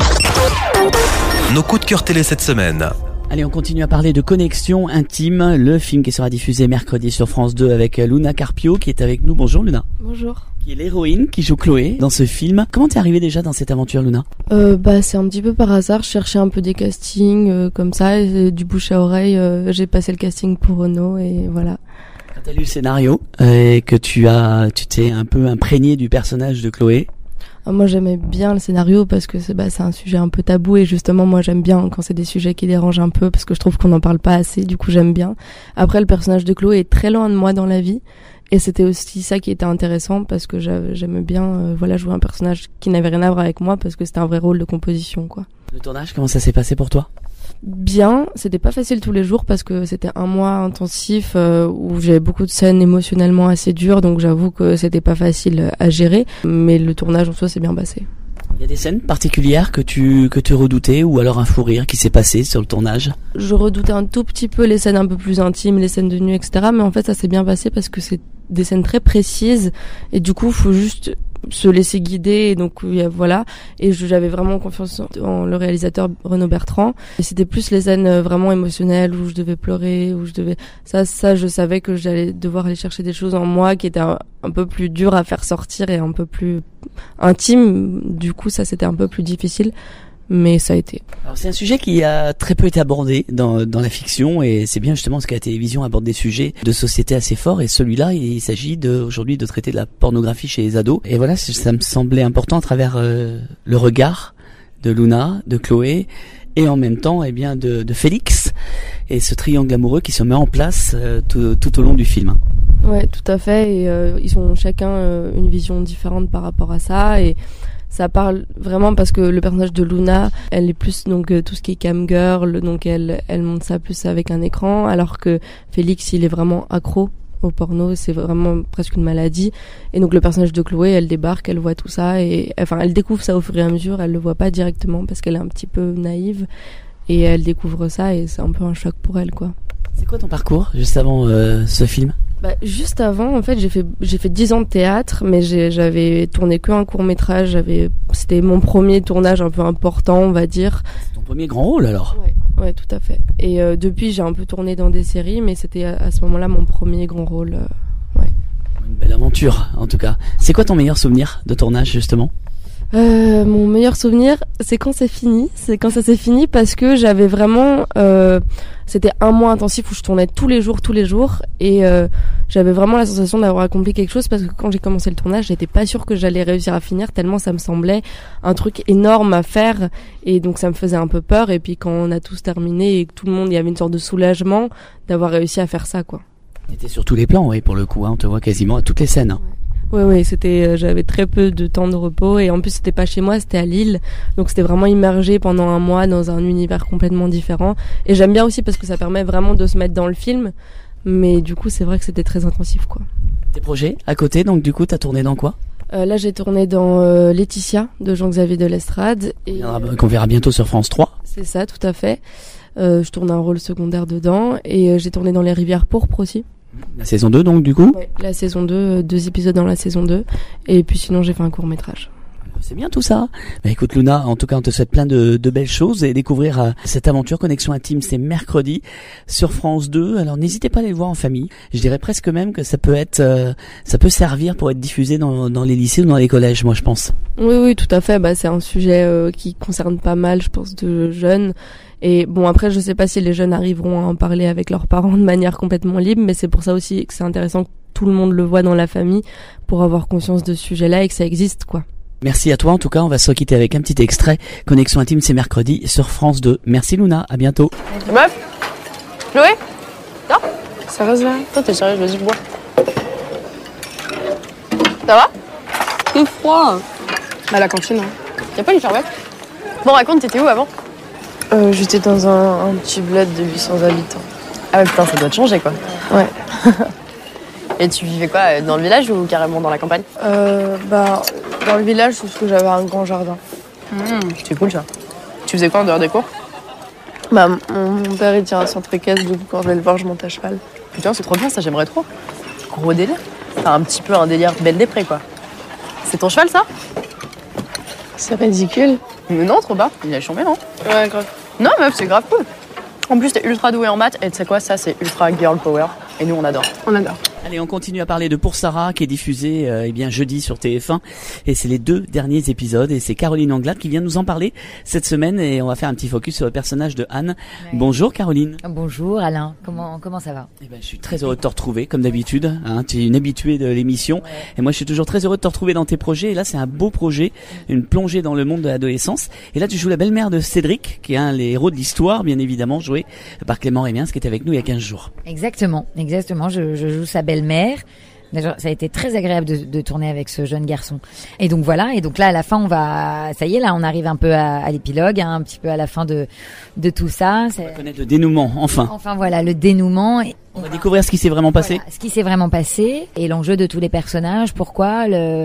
Nos coups de cœur télé cette semaine. Allez, on continue à parler de Connexion Intime, le film qui sera diffusé mercredi sur France 2 avec Luna Carpio qui est avec nous. Bonjour Luna. Bonjour. Qui est l'héroïne qui joue Chloé dans ce film. Comment t'es arrivée déjà dans cette aventure, Luna? C'est un petit peu par hasard. Je cherchais un peu des castings comme ça, et du bouche à oreille. J'ai passé le casting pour Renaud et voilà. Quand t'as lu le scénario et que tu t'es un peu imprégné du personnage de Chloé. Moi j'aimais bien le scénario parce que c'est un sujet un peu tabou, et justement moi j'aime bien quand c'est des sujets qui dérangent un peu parce que je trouve qu'on n'en parle pas assez, du coup j'aime bien. Après le personnage de Chloé est très loin de moi dans la vie, et c'était aussi ça qui était intéressant parce que j'aimais bien jouer un personnage qui n'avait rien à voir avec moi parce que c'était un vrai rôle de composition quoi. Le tournage, comment ça s'est passé pour toi? Bien, c'était pas facile tous les jours parce que c'était un mois intensif où j'avais beaucoup de scènes émotionnellement assez dures, donc j'avoue que c'était pas facile à gérer, mais le tournage en soi s'est bien passé. Il y a des scènes particulières que tu redoutais, ou alors un fou rire qui s'est passé sur le tournage? Je redoutais un tout petit peu les scènes un peu plus intimes, les scènes de nuit, etc. Mais en fait ça s'est bien passé parce que c'est des scènes très précises et du coup faut juste se laisser guider, et donc voilà. Et j'avais vraiment confiance en le réalisateur Renaud Bertrand, et c'était plus les scènes vraiment émotionnelles où je devais pleurer, où je devais ça je savais que j'allais devoir aller chercher des choses en moi qui étaient un peu plus dures à faire sortir et un peu plus intimes. Du coup ça c'était un peu plus difficile, mais ça a été. Alors Alors, c'est un sujet qui a très peu été abordé dans la fiction, et c'est bien justement parce que la télévision aborde des sujets de société assez forts, et celui-là, il s'agit aujourd'hui de traiter de la pornographie chez les ados. Et voilà, ça me semblait important à travers le regard de Luna, de Chloé, et en même temps, de Félix, et ce triangle amoureux qui se met en place tout au long du film. Ouais, tout à fait. Et ils ont chacun une vision différente par rapport à ça. Et ça parle vraiment parce que le personnage de Luna, elle est plus tout ce qui est cam girl, donc elle montre ça plus avec un écran, alors que Félix, il est vraiment accro au porno, c'est vraiment presque une maladie. Et donc le personnage de Chloé, elle débarque, elle voit tout ça, et enfin elle découvre ça au fur et à mesure, elle le voit pas directement parce qu'elle est un petit peu naïve, et elle découvre ça, et c'est un peu un choc pour elle, quoi. C'est quoi ton parcours juste avant ce film? Juste avant, en fait, j'ai fait 10 ans de théâtre, mais j'avais tourné qu'un court-métrage. C'était mon premier tournage un peu important, on va dire. C'est ton premier grand rôle, alors? Ouais, tout à fait. Et depuis, j'ai un peu tourné dans des séries, mais c'était à ce moment-là mon premier grand rôle. Ouais. Une belle aventure, en tout cas. C'est quoi ton meilleur souvenir de tournage, justement? Mon meilleur souvenir, c'est quand c'est fini. C'est quand ça s'est fini, parce que j'avais vraiment... c'était un mois intensif où je tournais tous les jours, et j'avais vraiment la sensation d'avoir accompli quelque chose, parce que quand j'ai commencé le tournage, j'étais pas sûre que j'allais réussir à finir, tellement ça me semblait un truc énorme à faire, et donc ça me faisait un peu peur. Et puis quand on a tous terminé et que tout le monde, il y avait une sorte de soulagement d'avoir réussi à faire ça, quoi. T'étais sur tous les plans, oui, pour le coup, hein, on te voit quasiment à toutes les scènes. Hein. Oui, j'avais très peu de temps de repos, et en plus c'était pas chez moi, c'était à Lille, donc c'était vraiment immergé pendant un mois dans un univers complètement différent. Et j'aime bien aussi parce que ça permet vraiment de se mettre dans le film, mais du coup c'est vrai que c'était très intensif, quoi. Tes projets à côté, donc du coup t'as tourné dans quoi? Là j'ai tourné dans Laetitia de Jean-Xavier de Lestrade, et qu'on verra bientôt sur France 3. C'est ça, tout à fait. Je tourne un rôle secondaire dedans, et j'ai tourné dans Les Rivières pourpres aussi. La saison 2, donc, du coup? Ouais, la saison 2, 2 épisodes dans la saison 2. Et puis sinon, j'ai fait un court-métrage. C'est bien tout ça. Écoute, Luna, en tout cas, on te souhaite plein de belles choses, et découvrir cette aventure Connexion Intime, c'est mercredi sur France 2. Alors, n'hésitez pas à aller le voir en famille. Je dirais presque même que ça peut servir pour être diffusé dans les lycées ou dans les collèges, moi, je pense. Oui, tout à fait. C'est un sujet qui concerne pas mal, je pense, de jeunes. Et bon, après, je sais pas si les jeunes arriveront à en parler avec leurs parents de manière complètement libre, mais c'est pour ça aussi que c'est intéressant que tout le monde le voit dans la famille, pour avoir conscience de ce sujet-là et que ça existe, quoi. Merci à toi, en tout cas, on va se quitter avec un petit extrait. Connexion Intime, c'est mercredi sur France 2. Merci Luna, à bientôt. Meuf, Chloé, non, ça reste là. Toi, t'es sérieux, vas-y, bois. Ça va? C'est froid. À la cantine, hein. Y'a pas une charlotte? Bon, raconte, t'étais où avant? J'étais dans un petit bled de 800 habitants. Ah ouais, putain, ça doit te changer, quoi. Ouais. Et tu vivais quoi, dans le village ou carrément dans la campagne? Dans le village, sauf que j'avais un grand jardin. C'est cool, ça. Tu faisais quoi en dehors des cours? Mon père, il tient un centre équestre, du coup, quand je vais le voir, je monte à cheval. Putain, c'est trop bien, ça, j'aimerais trop. Gros délire. Enfin, un petit peu un délire belle des prés, quoi. C'est ton cheval, ça? C'est ridicule. Mais non, trop bas. Il a chambé, non? Ouais, grave. Non, meuf, c'est grave cool. En plus, t'es ultra douée en maths, et tu sais quoi, ça, c'est ultra girl power. Et nous, on adore. On adore. Allez, on continue à parler de Pour Sarah, qui est diffusé jeudi sur TF1, et c'est les 2 derniers épisodes, et c'est Caroline Anglade qui vient nous en parler cette semaine, et on va faire un petit focus sur le personnage de Anne. Ouais. Bonjour Caroline. Bonjour Alain, comment ça va? Je suis très heureux de te retrouver, comme d'habitude, hein, tu es une habituée de l'émission, ouais. Et moi je suis toujours très heureux de te retrouver dans tes projets, et là c'est un beau projet, une plongée dans le monde de l'adolescence, et là tu joues la belle-mère de Cédric, qui est un des héros de l'histoire, bien évidemment, joué par Clément Rémiens, qui était avec nous il y a 15 jours. Exactement, je joue sa belle-mère. Déjà, ça a été très agréable de tourner avec ce jeune garçon. Et donc voilà, et donc là à la fin ça y est, là on arrive un peu à l'épilogue, hein, un petit peu à la fin de tout ça. On va connaître le dénouement, enfin. Enfin voilà, le dénouement. On va découvrir ce qui s'est vraiment passé. Voilà, ce qui s'est vraiment passé et l'enjeu de tous les personnages, pourquoi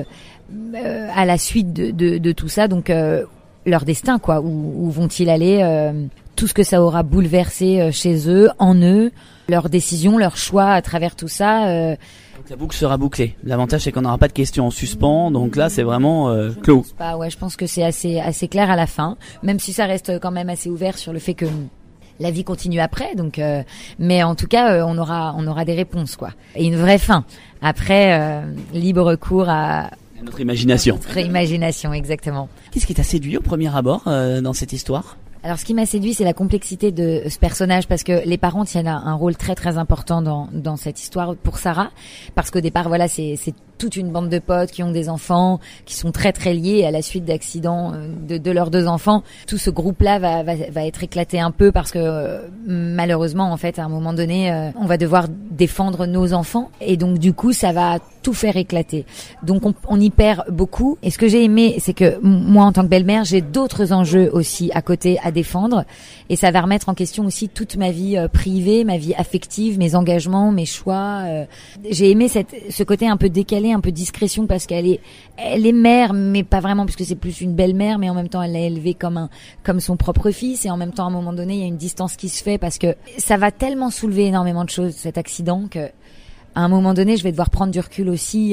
à la suite de tout ça, donc leur destin, quoi, où vont-ils aller, tout ce que ça aura bouleversé chez eux, en eux, leurs décisions, leurs choix à travers tout ça. Donc la boucle sera bouclée. L'avantage c'est qu'on n'aura pas de questions en suspens, donc là c'est vraiment clos. Je pense que c'est assez clair à la fin, même si ça reste quand même assez ouvert sur le fait que la vie continue après, donc mais en tout cas on aura des réponses, quoi, et une vraie fin. Après libre cours à notre imagination. Notre imagination, exactement. Qu'est-ce qui t'a séduit au premier abord dans cette histoire? Alors, ce qui m'a séduit, c'est la complexité de ce personnage, parce que les parents tiennent un rôle très très important dans cette histoire pour Sarah, parce qu'au départ, voilà, c'est toute une bande de potes qui ont des enfants, qui sont très très liés à la suite d'accidents de leurs 2 enfants. Tout ce groupe-là va être éclaté un peu parce que malheureusement, en fait, à un moment donné, on va devoir défendre nos enfants, et donc du coup, ça va tout faire éclater. Donc on y perd beaucoup. Et ce que j'ai aimé, c'est que moi, en tant que belle-mère, j'ai d'autres enjeux aussi à côté à défendre, et ça va remettre en question aussi toute ma vie privée, ma vie affective, mes engagements, mes choix. J'ai aimé ce côté un peu décalé, un peu discrétion, parce qu'elle est mère, mais pas vraiment, puisque c'est plus une belle-mère, mais en même temps elle l'a élevé comme son propre fils, et en même temps à un moment donné il y a une distance qui se fait, parce que ça va tellement soulever énormément de choses, cet accident, que à un moment donné je vais devoir prendre du recul aussi.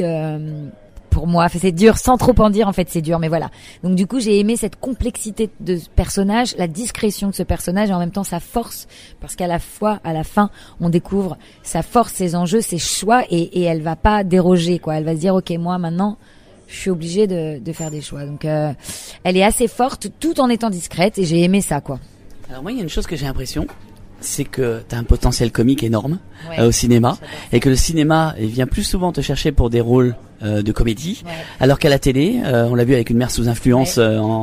Pour moi, enfin, c'est dur, sans trop en dire, en fait, c'est dur, mais voilà. Donc du coup, j'ai aimé cette complexité de ce personnage, la discrétion de ce personnage, et en même temps sa force, parce qu'à la fin, on découvre sa force, ses enjeux, ses choix, et elle va pas déroger, quoi. Elle va se dire, ok, moi maintenant, je suis obligée de faire des choix. Donc, elle est assez forte, tout en étant discrète, et j'ai aimé ça, quoi. Alors moi, il y a une chose que j'ai l'impression, c'est que t'as un potentiel comique énorme au cinéma, et que le cinéma vient plus souvent te chercher pour des rôles de comédie, alors qu'à la télé, on l'a vu avec Une mère sous influence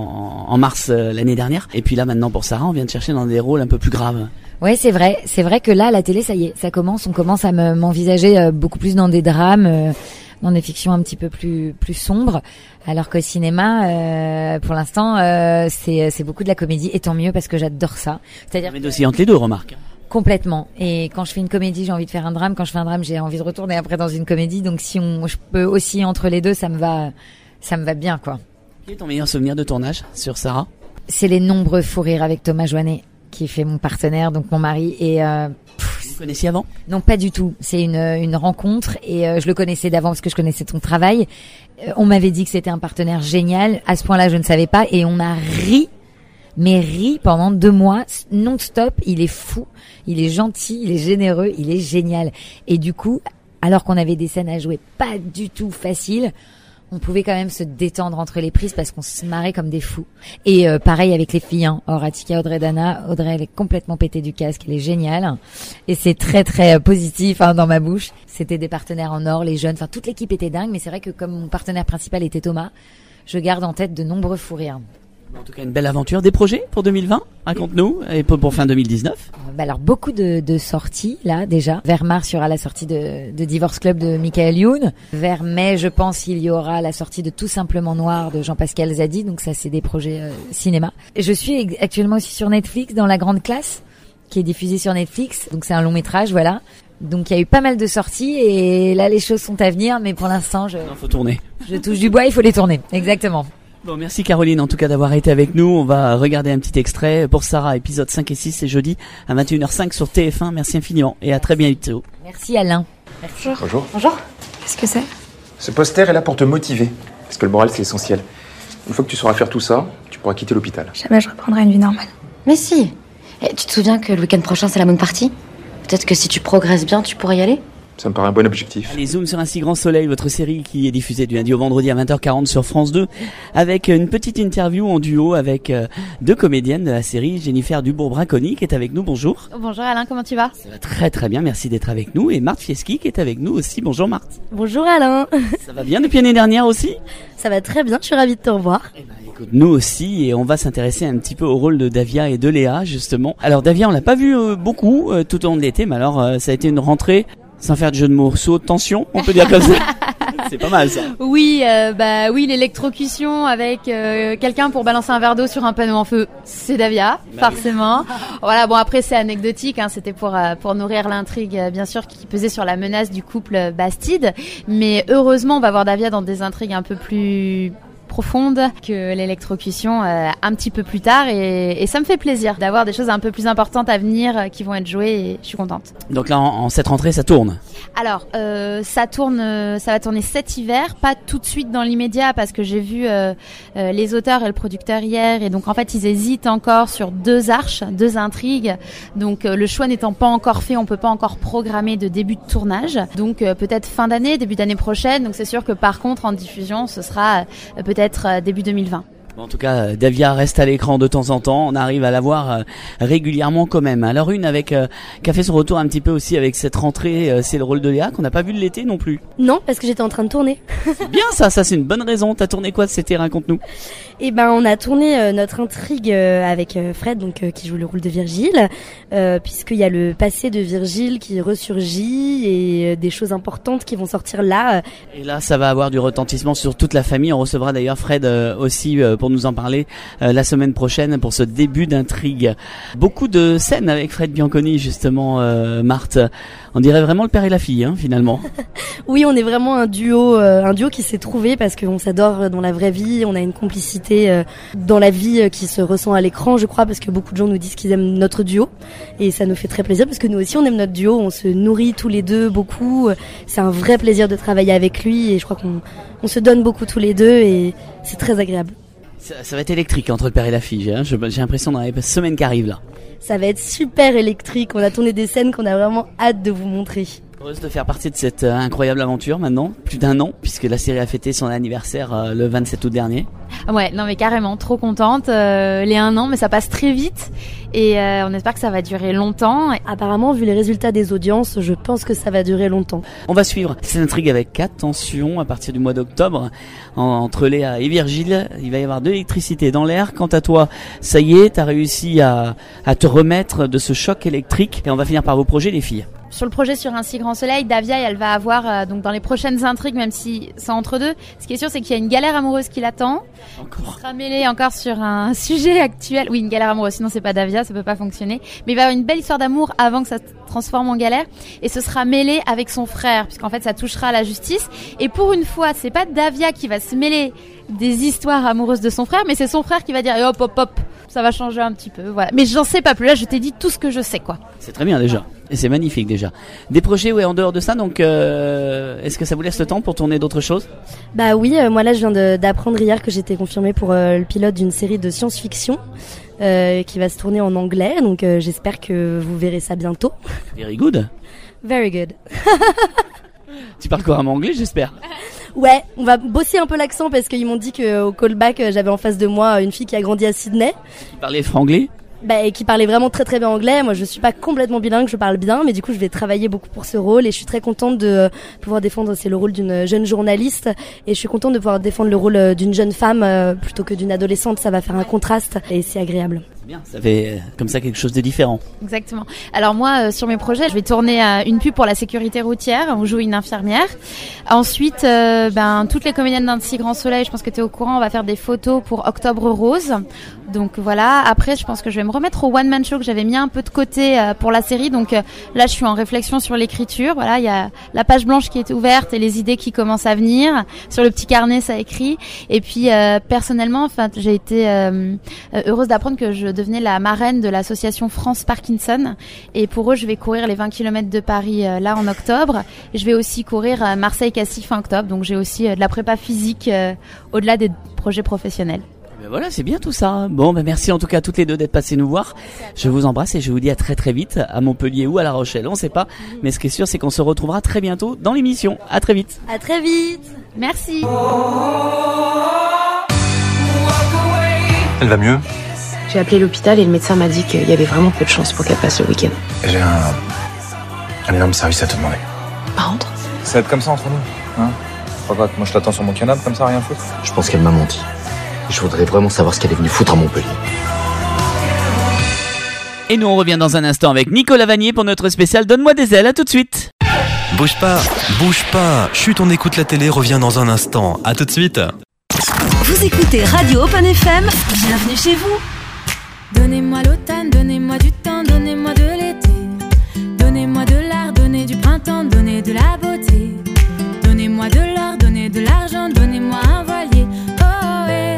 en mars l'année dernière, et puis là maintenant pour Sarah, on vient te chercher dans des rôles un peu plus graves. Ouais, c'est vrai que là, la télé, ça y est, ça commence, on commence à m'envisager beaucoup plus dans des drames, dans des fictions un petit peu plus sombres, alors qu'au cinéma, pour l'instant, c'est beaucoup de la comédie, et tant mieux, parce que j'adore ça. C'est-à-dire mais aussi entre les deux, remarque. Complètement. Et quand je fais une comédie, j'ai envie de faire un drame. Quand je fais un drame, j'ai envie de retourner après dans une comédie. Donc je peux aussi entre les deux, ça me va bien, quoi. Quel est ton meilleur souvenir de tournage sur Sarah? C'est les nombreux fous rires avec Thomas Joannet, qui fait mon partenaire, donc mon mari. Et vous connaissiez avant? Non, pas du tout. C'est une rencontre, et je le connaissais d'avant parce que je connaissais ton travail. On m'avait dit que c'était un partenaire génial. À ce point-là, je ne savais pas, et on a ri pendant 2 mois non-stop. Il est fou, il est gentil, il est généreux, il est génial. Et du coup, alors qu'on avait des scènes à jouer pas du tout faciles, on pouvait quand même se détendre entre les prises parce qu'on se marrait comme des fous. Et pareil avec les filles, hein. Atika, Audrey Dana. Audrey, elle est complètement pétée du casque, elle est géniale. Et c'est très très positif, hein, dans ma bouche. C'était des partenaires en or, les jeunes, enfin toute l'équipe était dingue, mais c'est vrai que comme mon partenaire principal était Thomas, je garde en tête de nombreux fous rires. En tout cas, une belle aventure. Des projets pour 2020? Raconte-nous. Et pour fin 2019? Alors, beaucoup de sorties, là, déjà. Vers mars, il y aura la sortie de Divorce Club de Michael Youn. Vers mai, je pense, il y aura la sortie de Tout simplement Noir de Jean-Pascal Zadi. Donc ça, c'est des projets cinéma. Je suis actuellement aussi sur Netflix, dans La Grande Classe, qui est diffusée sur Netflix. Donc c'est un long métrage, voilà. Donc il y a eu pas mal de sorties, et là, les choses sont à venir. Mais pour l'instant, faut tourner. Je touche du bois, il faut les tourner. Exactement. Bon, merci Caroline en tout cas d'avoir été avec nous. On va regarder un petit extrait pour Sarah, épisode 5 et 6, c'est jeudi à 21h05 sur TF1. Merci infiniment et à très bientôt. Merci Alain. Merci. Bonjour. Bonjour. Qu'est-ce que c'est? Ce poster est là pour te motiver, parce que le moral c'est l'essentiel. Une fois que tu sauras faire tout ça, tu pourras quitter l'hôpital. Jamais je reprendrai une vie normale. Mais si. Et tu te souviens que le week-end prochain c'est la bonne partie? Peut-être que si tu progresses bien, tu pourrais y aller? Ça me paraît un bon objectif. Allez, zoom sur Un si grand soleil, votre série qui est diffusée du lundi au vendredi à 20h40 sur France 2, avec une petite interview en duo avec 2 comédiennes de la série, Jennifer Dubourg-Braconi qui est avec nous. Bonjour. Bonjour Alain, comment tu vas? Ça va très très bien, merci d'être avec nous. Et Marthe Fieschi qui est avec nous aussi. Bonjour Marthe. Bonjour Alain. Ça va bien depuis l'année dernière aussi? Ça va très bien, je suis ravie de te revoir. Écoute, nous aussi, et on va s'intéresser un petit peu au rôle de Davia et de Léa justement. Alors Davia, on l'a pas vu beaucoup tout au long de l'été, mais alors ça a été une rentrée, sans faire de jeu de mots, saut de tension, on peut dire comme ça. C'est pas mal ça. Oui, oui, l'électrocution avec quelqu'un pour balancer un verre d'eau sur un panneau en feu, c'est Davia, forcément. Voilà, bon après c'est anecdotique, hein, c'était pour nourrir l'intrigue, bien sûr, qui pesait sur la menace du couple Bastide. Mais heureusement, on va voir Davia dans des intrigues un peu plus profonde que l'électrocution un petit peu plus tard, et ça me fait plaisir d'avoir des choses un peu plus importantes à venir qui vont être jouées, et je suis contente. Donc là en cette rentrée ça tourne? Alors ça va tourner cet hiver, pas tout de suite dans l'immédiat parce que j'ai vu les auteurs et le producteur hier, et donc en fait ils hésitent encore sur 2 arches, 2 intrigues, donc le choix n'étant pas encore fait, on peut pas encore programmer de début de tournage, donc peut-être fin d'année, début d'année prochaine. Donc c'est sûr que par contre en diffusion ce sera peut-être début 2020. En tout cas, Davia reste à l'écran de temps en temps. On arrive à la voir régulièrement quand même. Alors une avec qui a fait son retour un petit peu aussi avec cette rentrée, c'est le rôle de Léa qu'on n'a pas vu de l'été non plus. Non, parce que j'étais en train de tourner. C'est bien ça c'est une bonne raison. T'as tourné quoi cet été, raconte-nous. Eh ben, on a tourné notre intrigue avec Fred, donc qui joue le rôle de Virgile, puisqu'il y a le passé de Virgile qui ressurgit et des choses importantes qui vont sortir là. Et là, ça va avoir du retentissement sur toute la famille. On recevra d'ailleurs Fred aussi pour nous en parler la semaine prochaine pour ce début d'intrigue. Beaucoup de scènes avec Fred Bianconi justement, Marthe. On dirait vraiment le père et la fille, hein, finalement. Oui, on est vraiment un duo qui s'est trouvé parce qu'on s'adore dans la vraie vie. On a une complicité dans la vie qui se ressent à l'écran, je crois, parce que beaucoup de gens nous disent qu'ils aiment notre duo et ça nous fait très plaisir parce que nous aussi on aime notre duo. On se nourrit tous les deux beaucoup. C'est un vrai plaisir de travailler avec lui et je crois qu'on se donne beaucoup tous les deux et c'est très agréable. Ça va être électrique entre le père et la fille, hein. J'ai l'impression dans les semaines qui arrivent là. Ça va être super électrique, on a tourné des scènes qu'on a vraiment hâte de vous montrer. Heureuse de faire partie de cette incroyable aventure maintenant, plus d'1 an, puisque la série a fêté son anniversaire le 27 août dernier. Ouais, non mais carrément, trop contente, les 1 an, mais ça passe très vite et on espère que ça va durer longtemps. Apparemment, vu les résultats des audiences, je pense que ça va durer longtemps. On va suivre cette intrigue avec attention à partir du mois d'octobre, entre Léa et Virgile, il va y avoir de l'électricité dans l'air. Quant à toi, ça y est, t'as réussi à te remettre de ce choc électrique et on va finir par vos projets les filles. Sur le projet Sur un si grand soleil, Davia, elle va avoir donc dans les prochaines intrigues, même si c'est entre deux, ce qui est sûr c'est qu'il y a une galère amoureuse qui l'attend. Encore. Il sera mêlé encore sur un sujet actuel. Oui, une galère amoureuse, sinon c'est pas Davia, ça peut pas fonctionner. Mais il va y avoir une belle histoire d'amour avant que ça se transforme en galère. Et ce sera mêlé avec son frère, puisqu'en fait ça touchera à la justice. Et pour une fois, c'est pas Davia qui va se mêler des histoires amoureuses de son frère, mais c'est son frère qui va dire hop hop hop, ça va changer un petit peu, voilà. Mais j'en sais pas plus, là je t'ai dit tout ce que je sais, quoi. C'est très bien déjà, et c'est magnifique déjà. Des projets en dehors de ça, donc est-ce que ça vous laisse le temps pour tourner d'autres choses? Bah oui, moi là je viens d'apprendre hier que j'étais confirmée pour le pilote d'une série de science-fiction qui va se tourner en anglais, donc j'espère que vous verrez ça bientôt. Very good. Very good. Tu parles couramment anglais, j'espère. Ouais, on va bosser un peu l'accent parce qu'ils m'ont dit qu'au callback, j'avais en face de moi une fille qui a grandi à Sydney. Tu parlais franglais? Et qui parlait vraiment très très bien anglais. Moi, je suis pas complètement bilingue, je parle bien, mais du coup, je vais travailler beaucoup pour ce rôle et je suis très contente de pouvoir défendre. C'est le rôle d'une jeune journaliste et je suis contente de pouvoir défendre le rôle d'une jeune femme plutôt que d'une adolescente. Ça va faire un contraste et c'est agréable. C'est bien, ça fait comme ça quelque chose de différent. Exactement. Alors moi, sur mes projets, je vais tourner une pub pour la sécurité routière où je joue une infirmière. Ensuite, toutes les comédiennes d'un si grand soleil, je pense que tu es au courant, on va faire des photos pour Octobre Rose. Donc voilà, après je pense que je vais me remettre au one-man show que j'avais mis un peu de côté pour la série. Donc là, je suis en réflexion sur l'écriture. Voilà, il y a la page blanche qui est ouverte et les idées qui commencent à venir. Sur le petit carnet, ça écrit. Et puis personnellement, j'ai été heureuse d'apprendre que je devenais la marraine de l'association France Parkinson. Et pour eux, je vais courir les 20 km de Paris là en octobre. Et je vais aussi courir Marseille-Cassis fin octobre. Donc j'ai aussi de la prépa physique au-delà des projets professionnels. Voilà, c'est bien tout ça. Bon, merci en tout cas à toutes les deux d'être passées nous voir. Je vous embrasse et je vous dis à très très vite à Montpellier ou à La Rochelle, on sait pas. Mais ce qui est sûr, c'est qu'on se retrouvera très bientôt dans l'émission. À très vite. À très vite. Merci. Elle va mieux? J'ai appelé l'hôpital et le médecin m'a dit qu'il y avait vraiment peu de chance pour qu'elle passe le week-end. J'ai un énorme service à te demander. Par contre, Ça va être comme ça entre nous, hein? Pas grave, moi je t'attends sur mon canapé comme ça, rien foutre. Je pense qu'elle m'a menti. Je voudrais vraiment savoir ce qu'elle est venue foutre à Montpellier. Et nous on revient dans un instant avec Nicolas Vanier pour notre spécial Donne-moi des ailes, à tout de suite. Bouge pas, chut, on écoute la télé, revient dans un instant, à tout de suite. Vous écoutez Radio Open FM, bienvenue chez vous. Donnez-moi l'automne, donnez-moi du temps, donnez-moi de l'été. Donnez-moi de l'art, donnez du printemps, donnez de la beauté. Donnez-moi de l'or, donnez de l'argent, donnez-moi un voilier. Oh ouais.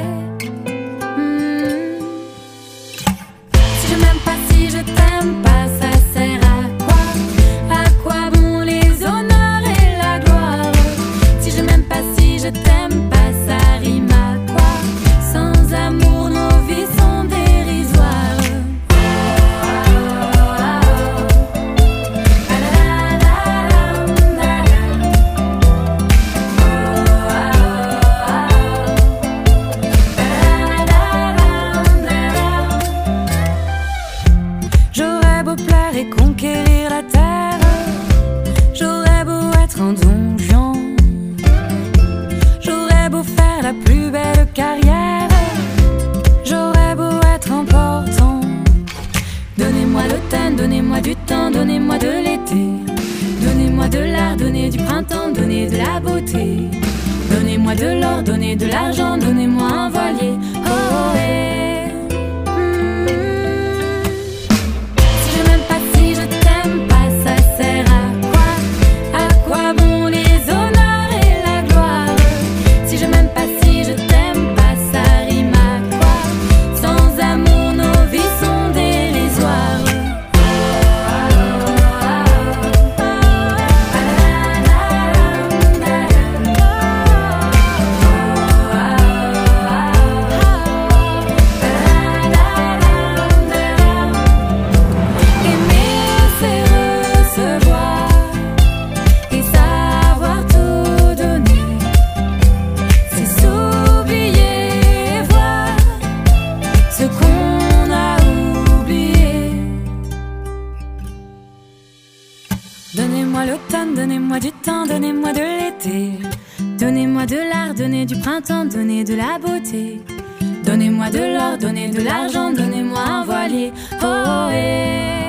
Si je m'aime pas, si je t'aime pas, ça sert à quoi? À quoi bon les honneurs et la gloire? Si je m'aime pas, si je t'aime pas, ça rime à quoi? Sans amour, nos vies sont dérisoires. du temps, donnez-moi de l'été. Donnez-moi de l'art, donnez du printemps, donnez de la beauté. Donnez-moi de l'or, donnez de l'argent, donnez-moi un voilier. Oh, oh, eh. Si je m'aime pas, si je t'aime pas, ça sert à quoi? À quoi bon les honneurs et la gloire? Si je m'aime pas, si je t'aime pas, ça rime à quoi? Sans amour, nos vies sont dérisoires. Donnez-moi du temps, donnez-moi de l'été. Donnez-moi de l'art, donnez du printemps, donnez de la beauté. Donnez-moi de l'or, donnez de l'argent, donnez-moi un voilier. Oh, oh, eh,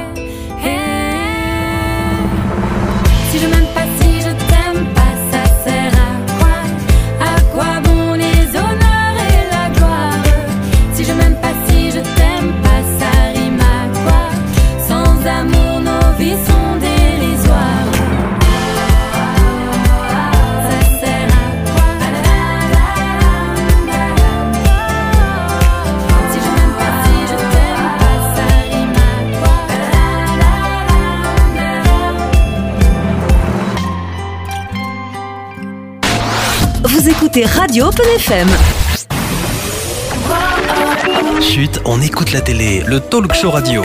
eh. Si je m'aime pas, si je t'aime pas, ça sert à quoi? À quoi bon les honneurs et la gloire? Si je m'aime pas, si je t'aime pas, ça rime à quoi? Sans amour, nos vies sont dérisoires. Vous écoutez Radio Open FM. Chut, on écoute la télé, le talk show radio.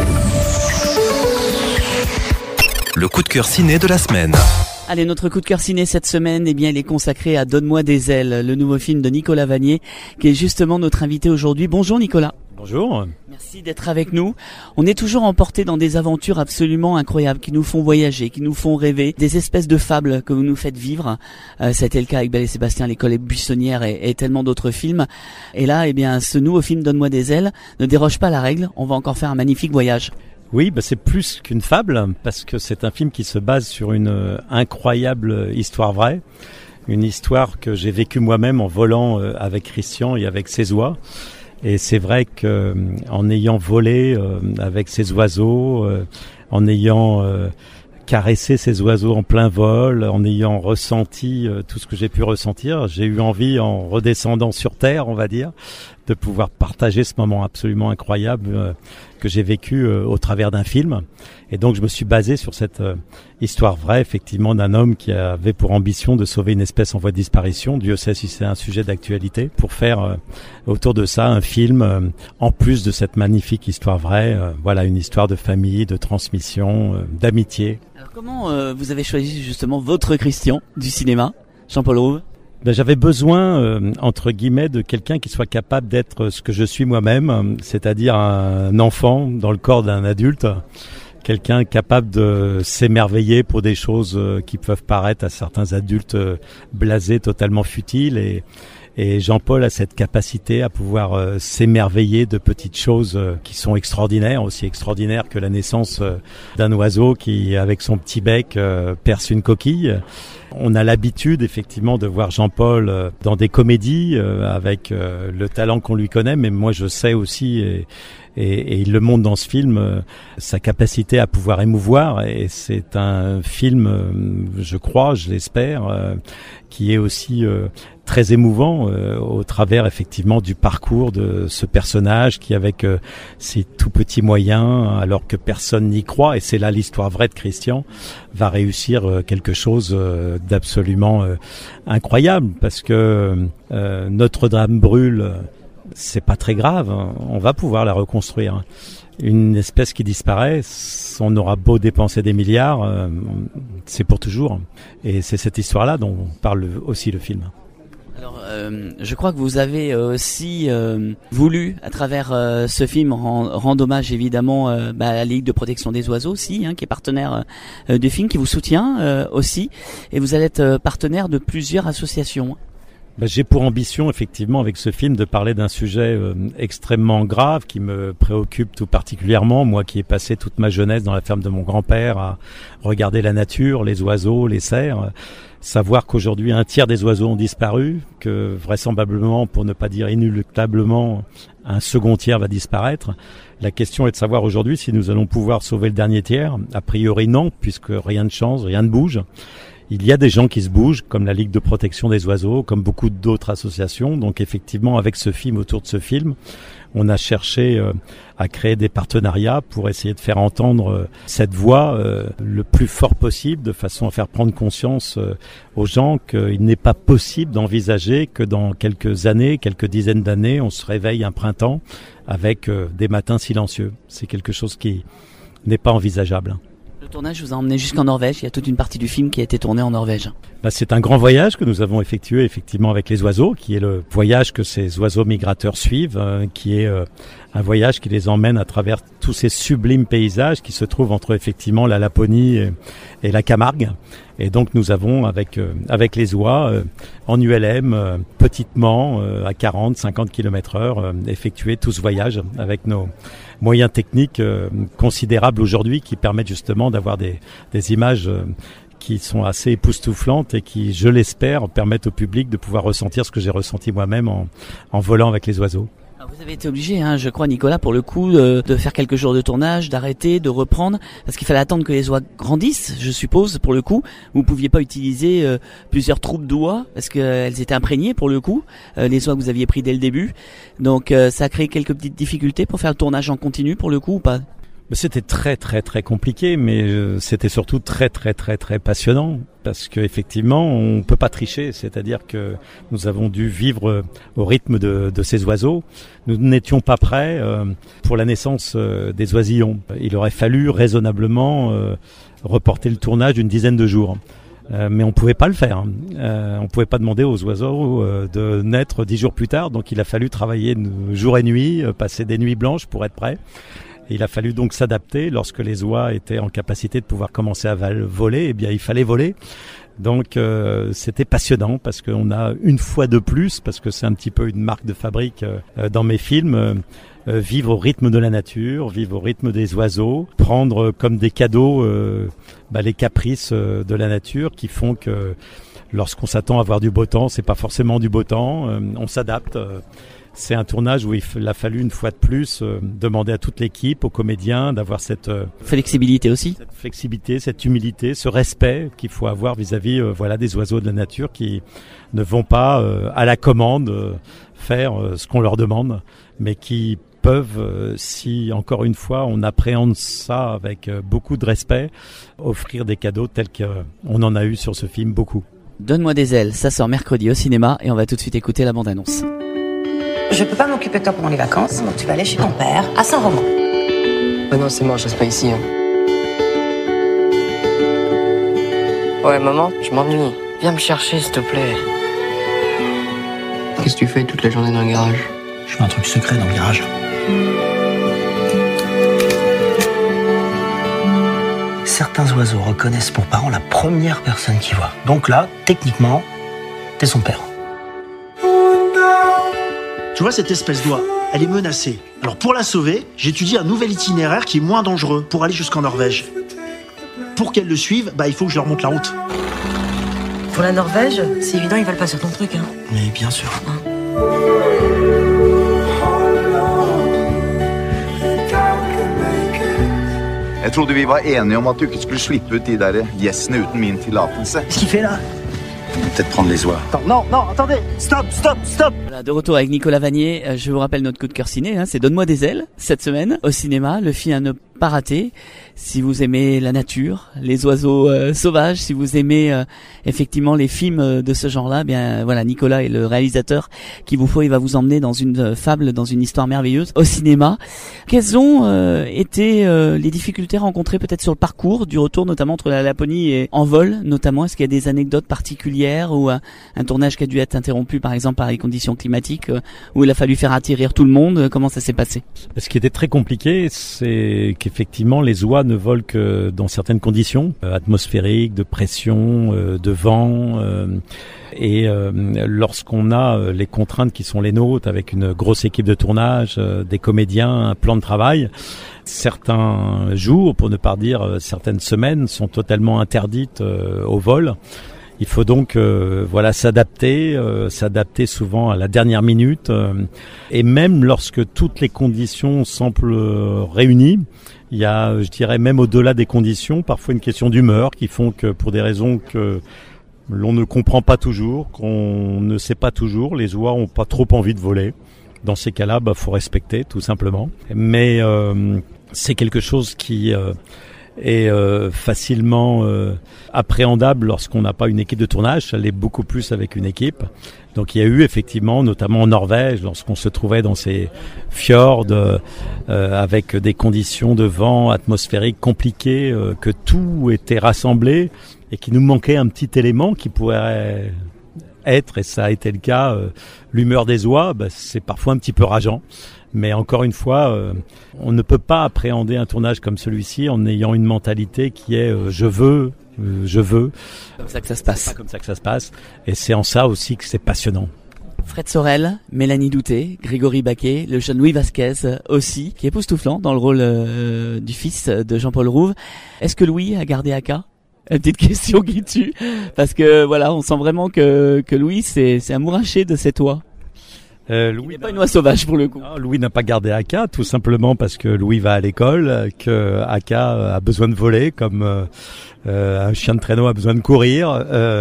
Le coup de cœur ciné de la semaine. Allez, notre coup de cœur ciné cette semaine, eh bien, il est consacré à Donne-moi des ailes, le nouveau film de Nicolas Vanier, qui est justement notre invité aujourd'hui. Bonjour Nicolas. Bonjour. Merci d'être avec nous. On est toujours emporté dans des aventures absolument incroyables qui nous font voyager, qui nous font rêver, des espèces de fables que vous nous faites vivre. Ça a été le cas avec Belle et Sébastien, L'école est buissonnière et tellement d'autres films. Et là, eh bien, ce nouveau film Donne-moi des ailes ne déroge pas à la règle. On va encore faire un magnifique voyage. Oui, c'est plus qu'une fable parce que c'est un film qui se base sur une incroyable histoire vraie. Une histoire que j'ai vécue moi-même en volant avec Christian et avec ses oies. Et c'est vrai que en ayant volé avec ces oiseaux, en ayant caressé ces oiseaux en plein vol, en ayant ressenti tout ce que j'ai pu ressentir, j'ai eu envie, en redescendant sur terre, on va dire, de pouvoir partager ce moment absolument incroyable que j'ai vécu au travers d'un film. Et donc je me suis basé sur cette histoire vraie, effectivement, d'un homme qui avait pour ambition de sauver une espèce en voie de disparition. Dieu sait si c'est un sujet d'actualité, pour faire autour de ça un film, en plus de cette magnifique histoire vraie. Voilà, une histoire de famille, de transmission, d'amitié. Alors comment vous avez choisi justement votre Christian du cinéma, Jean-Paul Rouve? J'avais besoin, entre guillemets, de quelqu'un qui soit capable d'être ce que je suis moi-même, c'est-à-dire un enfant dans le corps d'un adulte, quelqu'un capable de s'émerveiller pour des choses qui peuvent paraître à certains adultes blasés, totalement futiles, et Jean-Paul a cette capacité à pouvoir s'émerveiller de petites choses qui sont extraordinaires, aussi extraordinaires que la naissance d'un oiseau qui, avec son petit bec, perce une coquille. On a l'habitude effectivement de voir Jean-Paul dans des comédies avec le talent qu'on lui connaît, mais moi je sais aussi, et il le montre dans ce film, sa capacité à pouvoir émouvoir, et c'est un film, je crois, je l'espère, qui est aussi très émouvant au travers effectivement du parcours de ce personnage qui, avec ses tout petits moyens, alors que personne n'y croit, et c'est là l'histoire vraie de Christian, va réussir quelque chose d'absolument incroyable, parce que Notre-Dame brûle, c'est pas très grave, on va pouvoir la reconstruire. Une espèce qui disparaît, on aura beau dépenser des milliards, c'est pour toujours. Et c'est cette histoire-là dont parle aussi le film. Alors, je crois que vous avez aussi voulu, à travers ce film, rendre hommage évidemment à la Ligue de protection des oiseaux aussi, qui est partenaire du film, qui vous soutient aussi, et vous allez être partenaire de plusieurs associations. J'ai pour ambition, effectivement, avec ce film, de parler d'un sujet extrêmement grave qui me préoccupe tout particulièrement. Moi qui ai passé toute ma jeunesse dans la ferme de mon grand-père à regarder la nature, les oiseaux, les cerfs. Savoir qu'aujourd'hui, un tiers des oiseaux ont disparu, que vraisemblablement, pour ne pas dire inéluctablement, un second tiers va disparaître. La question est de savoir aujourd'hui si nous allons pouvoir sauver le dernier tiers. A priori non, puisque rien ne change, rien ne bouge. Il y a des gens qui se bougent, comme la Ligue de protection des oiseaux, comme beaucoup d'autres associations. Donc effectivement, avec ce film, autour de ce film, on a cherché à créer des partenariats pour essayer de faire entendre cette voix le plus fort possible, de façon à faire prendre conscience aux gens qu'il n'est pas possible d'envisager que dans quelques années, quelques dizaines d'années, on se réveille un printemps avec des matins silencieux. C'est quelque chose qui n'est pas envisageable. Le tournage vous a emmené jusqu'en Norvège. Il y a toute une partie du film qui a été tournée en Norvège. C'est un grand voyage que nous avons effectué effectivement avec les oiseaux, qui est le voyage que ces oiseaux migrateurs suivent, qui est un voyage qui les emmène à travers tous ces sublimes paysages qui se trouvent entre effectivement la Laponie et la Camargue. Et donc nous avons avec les oies en ULM petitement à 40-50 km/h effectué tout ce voyage avec nos moyens techniques considérables aujourd'hui qui permettent justement d'avoir des images qui sont assez époustouflantes et qui, je l'espère, permettent au public de pouvoir ressentir ce que j'ai ressenti moi-même en volant avec les oiseaux. Alors vous avez été obligé, je crois, Nicolas, pour le coup, de faire quelques jours de tournage, d'arrêter, de reprendre, parce qu'il fallait attendre que les oies grandissent, je suppose, pour le coup. Vous ne pouviez pas utiliser plusieurs troupes d'oies, parce qu'elles étaient imprégnées, pour le coup, les oies que vous aviez pris dès le début. Donc ça a créé quelques petites difficultés pour faire le tournage en continu, pour le coup, ou pas ? C'était très très très compliqué, mais c'était surtout très très très très passionnant parce que effectivement on peut pas tricher, c'est-à-dire que nous avons dû vivre au rythme de ces oiseaux. Nous n'étions pas prêts pour la naissance des oisillons. Il aurait fallu raisonnablement reporter le tournage d'une dizaine de jours. Mais on pouvait pas le faire. On pouvait pas demander aux oiseaux de naître 10 jours plus tard, donc il a fallu travailler jour et nuit, passer des nuits blanches pour être prêt. Et il a fallu donc s'adapter. Lorsque les oies étaient en capacité de pouvoir commencer à voler, eh bien il fallait voler. Donc c'était passionnant parce qu'on a une fois de plus, parce que c'est un petit peu une marque de fabrique dans mes films, vivre au rythme de la nature, vivre au rythme des oiseaux, prendre comme des cadeaux les caprices de la nature qui font que lorsqu'on s'attend à voir du beau temps, c'est pas forcément du beau temps, on s'adapte. C'est un tournage où il a fallu une fois de plus demander à toute l'équipe, aux comédiens, d'avoir cette flexibilité aussi. Cette flexibilité, cette humilité, ce respect qu'il faut avoir vis-à-vis des oiseaux de la nature qui ne vont pas à la commande faire ce qu'on leur demande, mais qui peuvent, si encore une fois on appréhende ça avec beaucoup de respect, offrir des cadeaux tels qu'on en a eu sur ce film beaucoup. Donne-moi des ailes, ça sort mercredi au cinéma et on va tout de suite écouter la bande-annonce. Je peux pas m'occuper de toi pendant les vacances, donc tu vas aller chez ton père, à Saint-Romain. Oh non, c'est mort, je reste pas ici. Ouais, maman, je m'ennuie. Viens me chercher, s'il te plaît. Qu'est-ce que tu fais toute la journée dans le garage? Je fais un truc secret dans le garage. Certains oiseaux reconnaissent pour parent la première personne qu'ils voient. Donc là, techniquement, t'es son père. Tu vois cette espèce d'oie, elle est menacée. Alors pour la sauver, j'étudie un nouvel itinéraire qui est moins dangereux pour aller jusqu'en Norvège. Pour qu'elle le suive, il faut que je leur montre la route. Pour la Norvège, c'est évident, ils veulent pas sur ton truc, Mais bien sûr. Jeg trodde vi var enige om at du ikke skulle slippe ut de der gjessene uten min tillatelse. Qu'est-ce qu'il fait là? Peut-être prendre les oies. Non, attendez, stop. Voilà, de retour avec Nicolas Vanier, je vous rappelle notre coup de cœur ciné, c'est Donne-moi des ailes, cette semaine, au cinéma, le film à ne pas rater. Si vous aimez la nature, les oiseaux sauvages, si vous aimez effectivement les films de ce genre-là, bien voilà, Nicolas est le réalisateur qu'il vous faut, il va vous emmener dans une fable, dans une histoire merveilleuse au cinéma. Quelles ont été les difficultés rencontrées peut-être sur le parcours du retour, notamment entre la Laponie et en vol, notamment? Est-ce qu'il y a des anecdotes particulières ou un tournage qui a dû être interrompu par exemple par les conditions climatiques où il a fallu faire atterrir tout le monde? Comment ça s'est passé? Ce qui était très compliqué, c'est qu'effectivement les oies ne volent que dans certaines conditions atmosphériques, de pression, de vent. Et lorsqu'on a les contraintes qui sont les nôtres, avec une grosse équipe de tournage, des comédiens, un plan de travail, certains jours, pour ne pas dire certaines semaines, sont totalement interdites au vol. Il faut donc s'adapter souvent à la dernière minute. Et même lorsque toutes les conditions semblent réunies, il y a, je dirais, même au-delà des conditions, parfois une question d'humeur qui font que pour des raisons que l'on ne comprend pas toujours, qu'on ne sait pas toujours, les oies ont pas trop envie de voler. Dans ces cas-là, faut respecter tout simplement. Mais c'est quelque chose qui est facilement appréhendable lorsqu'on n'a pas une équipe de tournage. Ça l'est beaucoup plus avec une équipe. Donc il y a eu effectivement, notamment en Norvège, lorsqu'on se trouvait dans ces fjords avec des conditions de vent atmosphériques compliquées, que tout était rassemblé et qu'il nous manquait un petit élément qui pourrait être, et ça a été le cas, l'humeur des oies, c'est parfois un petit peu rageant. Mais encore une fois, on ne peut pas appréhender un tournage comme celui-ci en ayant une mentalité qui est je veux. Comme ça que ça se passe. C'est pas comme ça que ça se passe. Et c'est en ça aussi que c'est passionnant. Fred Sorel, Mélanie Douté, Grégory Baquet, le jeune Louis Vasquez aussi, qui est époustouflant dans le rôle du fils de Jean-Paul Rouve. Est-ce que Louis a gardé Aka ? Une petite question qui tue, parce que voilà, on sent vraiment que Louis c'est amouraché de cette oie. Louis n'est pas une oie sauvage pour le coup. Non, Louis n'a pas gardé Aka, tout simplement parce que Louis va à l'école, que Aka a besoin de voler, comme un chien de traîneau a besoin de courir,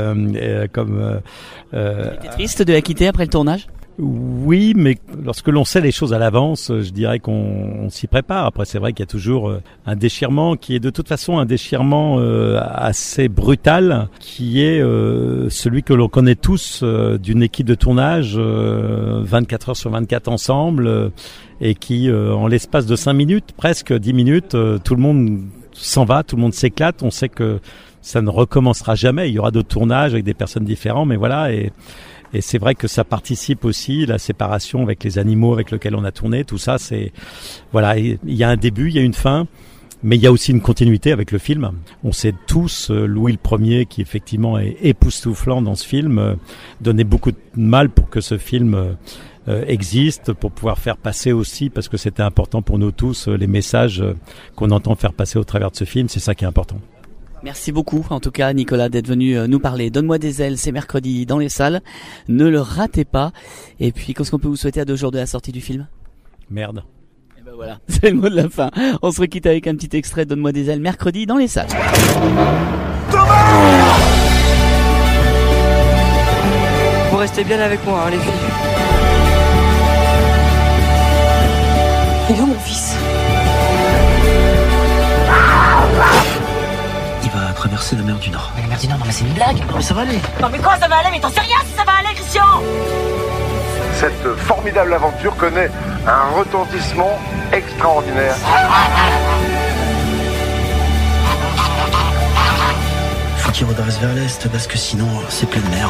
T'es triste de la quitter après le tournage ? Oui, mais lorsque l'on sait les choses à l'avance, je dirais qu'on s'y prépare. Après, c'est vrai qu'il y a toujours un déchirement qui est de toute façon un déchirement assez brutal, qui est celui que l'on connaît tous d'une équipe de tournage 24 heures sur 24 ensemble, et qui, en l'espace de 5 minutes, presque 10 minutes, tout le monde s'en va, tout le monde s'éclate. On sait que ça ne recommencera jamais. Il y aura d'autres tournages avec des personnes différentes, mais voilà. Et c'est vrai que ça participe aussi, la séparation avec les animaux avec lesquels on a tourné, tout ça, c'est voilà, il y a un début, il y a une fin, mais il y a aussi une continuité avec le film. On sait tous Louis le Premier, qui effectivement est époustouflant dans ce film, donnait beaucoup de mal pour que ce film existe, pour pouvoir faire passer aussi, parce que c'était important pour nous tous, les messages qu'on entend faire passer au travers de ce film, c'est ça qui est important. Merci beaucoup, en tout cas, Nicolas, d'être venu nous parler. Donne-moi des ailes, c'est mercredi dans les salles. Ne le ratez pas. Et puis, qu'est-ce qu'on peut vous souhaiter à 2 jours de la sortie du film ? Merde. Et ben voilà, c'est le mot de la fin. On se quitte avec un petit extrait de Donne-moi des ailes, mercredi dans les salles. Vous restez bien avec moi, hein, les filles. Il est où mon fils ? Il va traverser la mer du Nord. Mais la mer du Nord, non mais c'est une blague. Non mais ça va aller. Non mais quoi ça va aller? Mais t'en sais rien si ça va aller, Christian! Cette formidable aventure connaît un retentissement extraordinaire. Faut qu'il redresse vers l'est parce que sinon c'est pleine mer.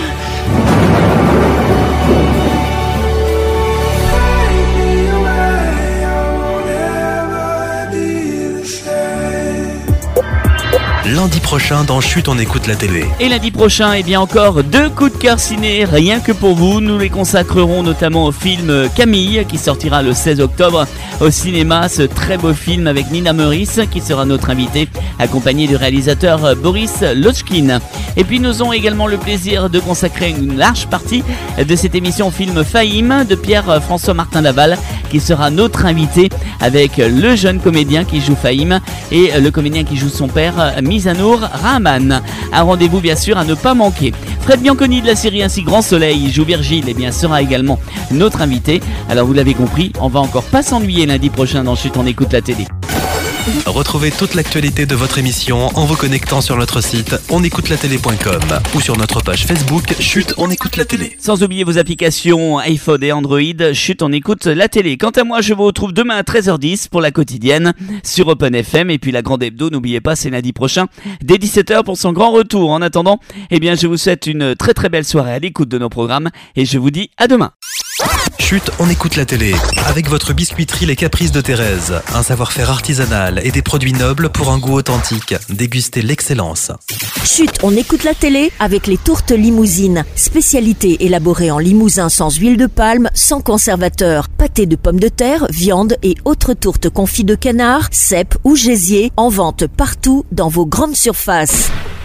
Lundi prochain dans Chut, on écoute la télé. Et lundi prochain, eh bien encore 2 coups de cœur ciné, rien que pour vous. Nous les consacrerons notamment au film Camille, qui sortira le 16 octobre au cinéma. Ce très beau film avec Nina Meurice, qui sera notre invitée, accompagnée du réalisateur Boris Lotchkin. Et puis nous aurons également le plaisir de consacrer une large partie de cette émission au film Fahim de Pierre-François Martin Laval, qui sera notre invité avec le jeune comédien qui joue Fahim et le comédien qui joue son père, Mizanour Rahman. Un rendez-vous bien sûr à ne pas manquer. Fred Bianconi de la série Ainsi Grand Soleil joue Virgile et bien sera également notre invité. Alors vous l'avez compris, on va encore pas s'ennuyer lundi prochain dans Chut, on écoute la télé. Retrouvez toute l'actualité de votre émission en vous connectant sur notre site onécoutelatélé.com ou sur notre page Facebook Chut, on écoute la télé. Sans oublier vos applications iPhone et Android, Chut, on écoute la télé. Quant à moi, je vous retrouve demain à 13h10 pour la quotidienne sur Open FM. Et puis la grande hebdo, n'oubliez pas, c'est lundi prochain dès 17h pour son grand retour. En attendant, eh bien, je vous souhaite une très très belle soirée à l'écoute de nos programmes et je vous dis à demain. Chut, on écoute la télé. Avec votre biscuiterie Les Caprices de Thérèse. Un savoir-faire artisanal et des produits nobles pour un goût authentique. Dégustez l'excellence. Chut, on écoute la télé avec les tourtes limousines. Spécialité élaborée en Limousin sans huile de palme, sans conservateur. Pâté de pommes de terre, viande et autres tourtes confites de canard, cèpes ou gésier. En vente partout dans vos grandes surfaces.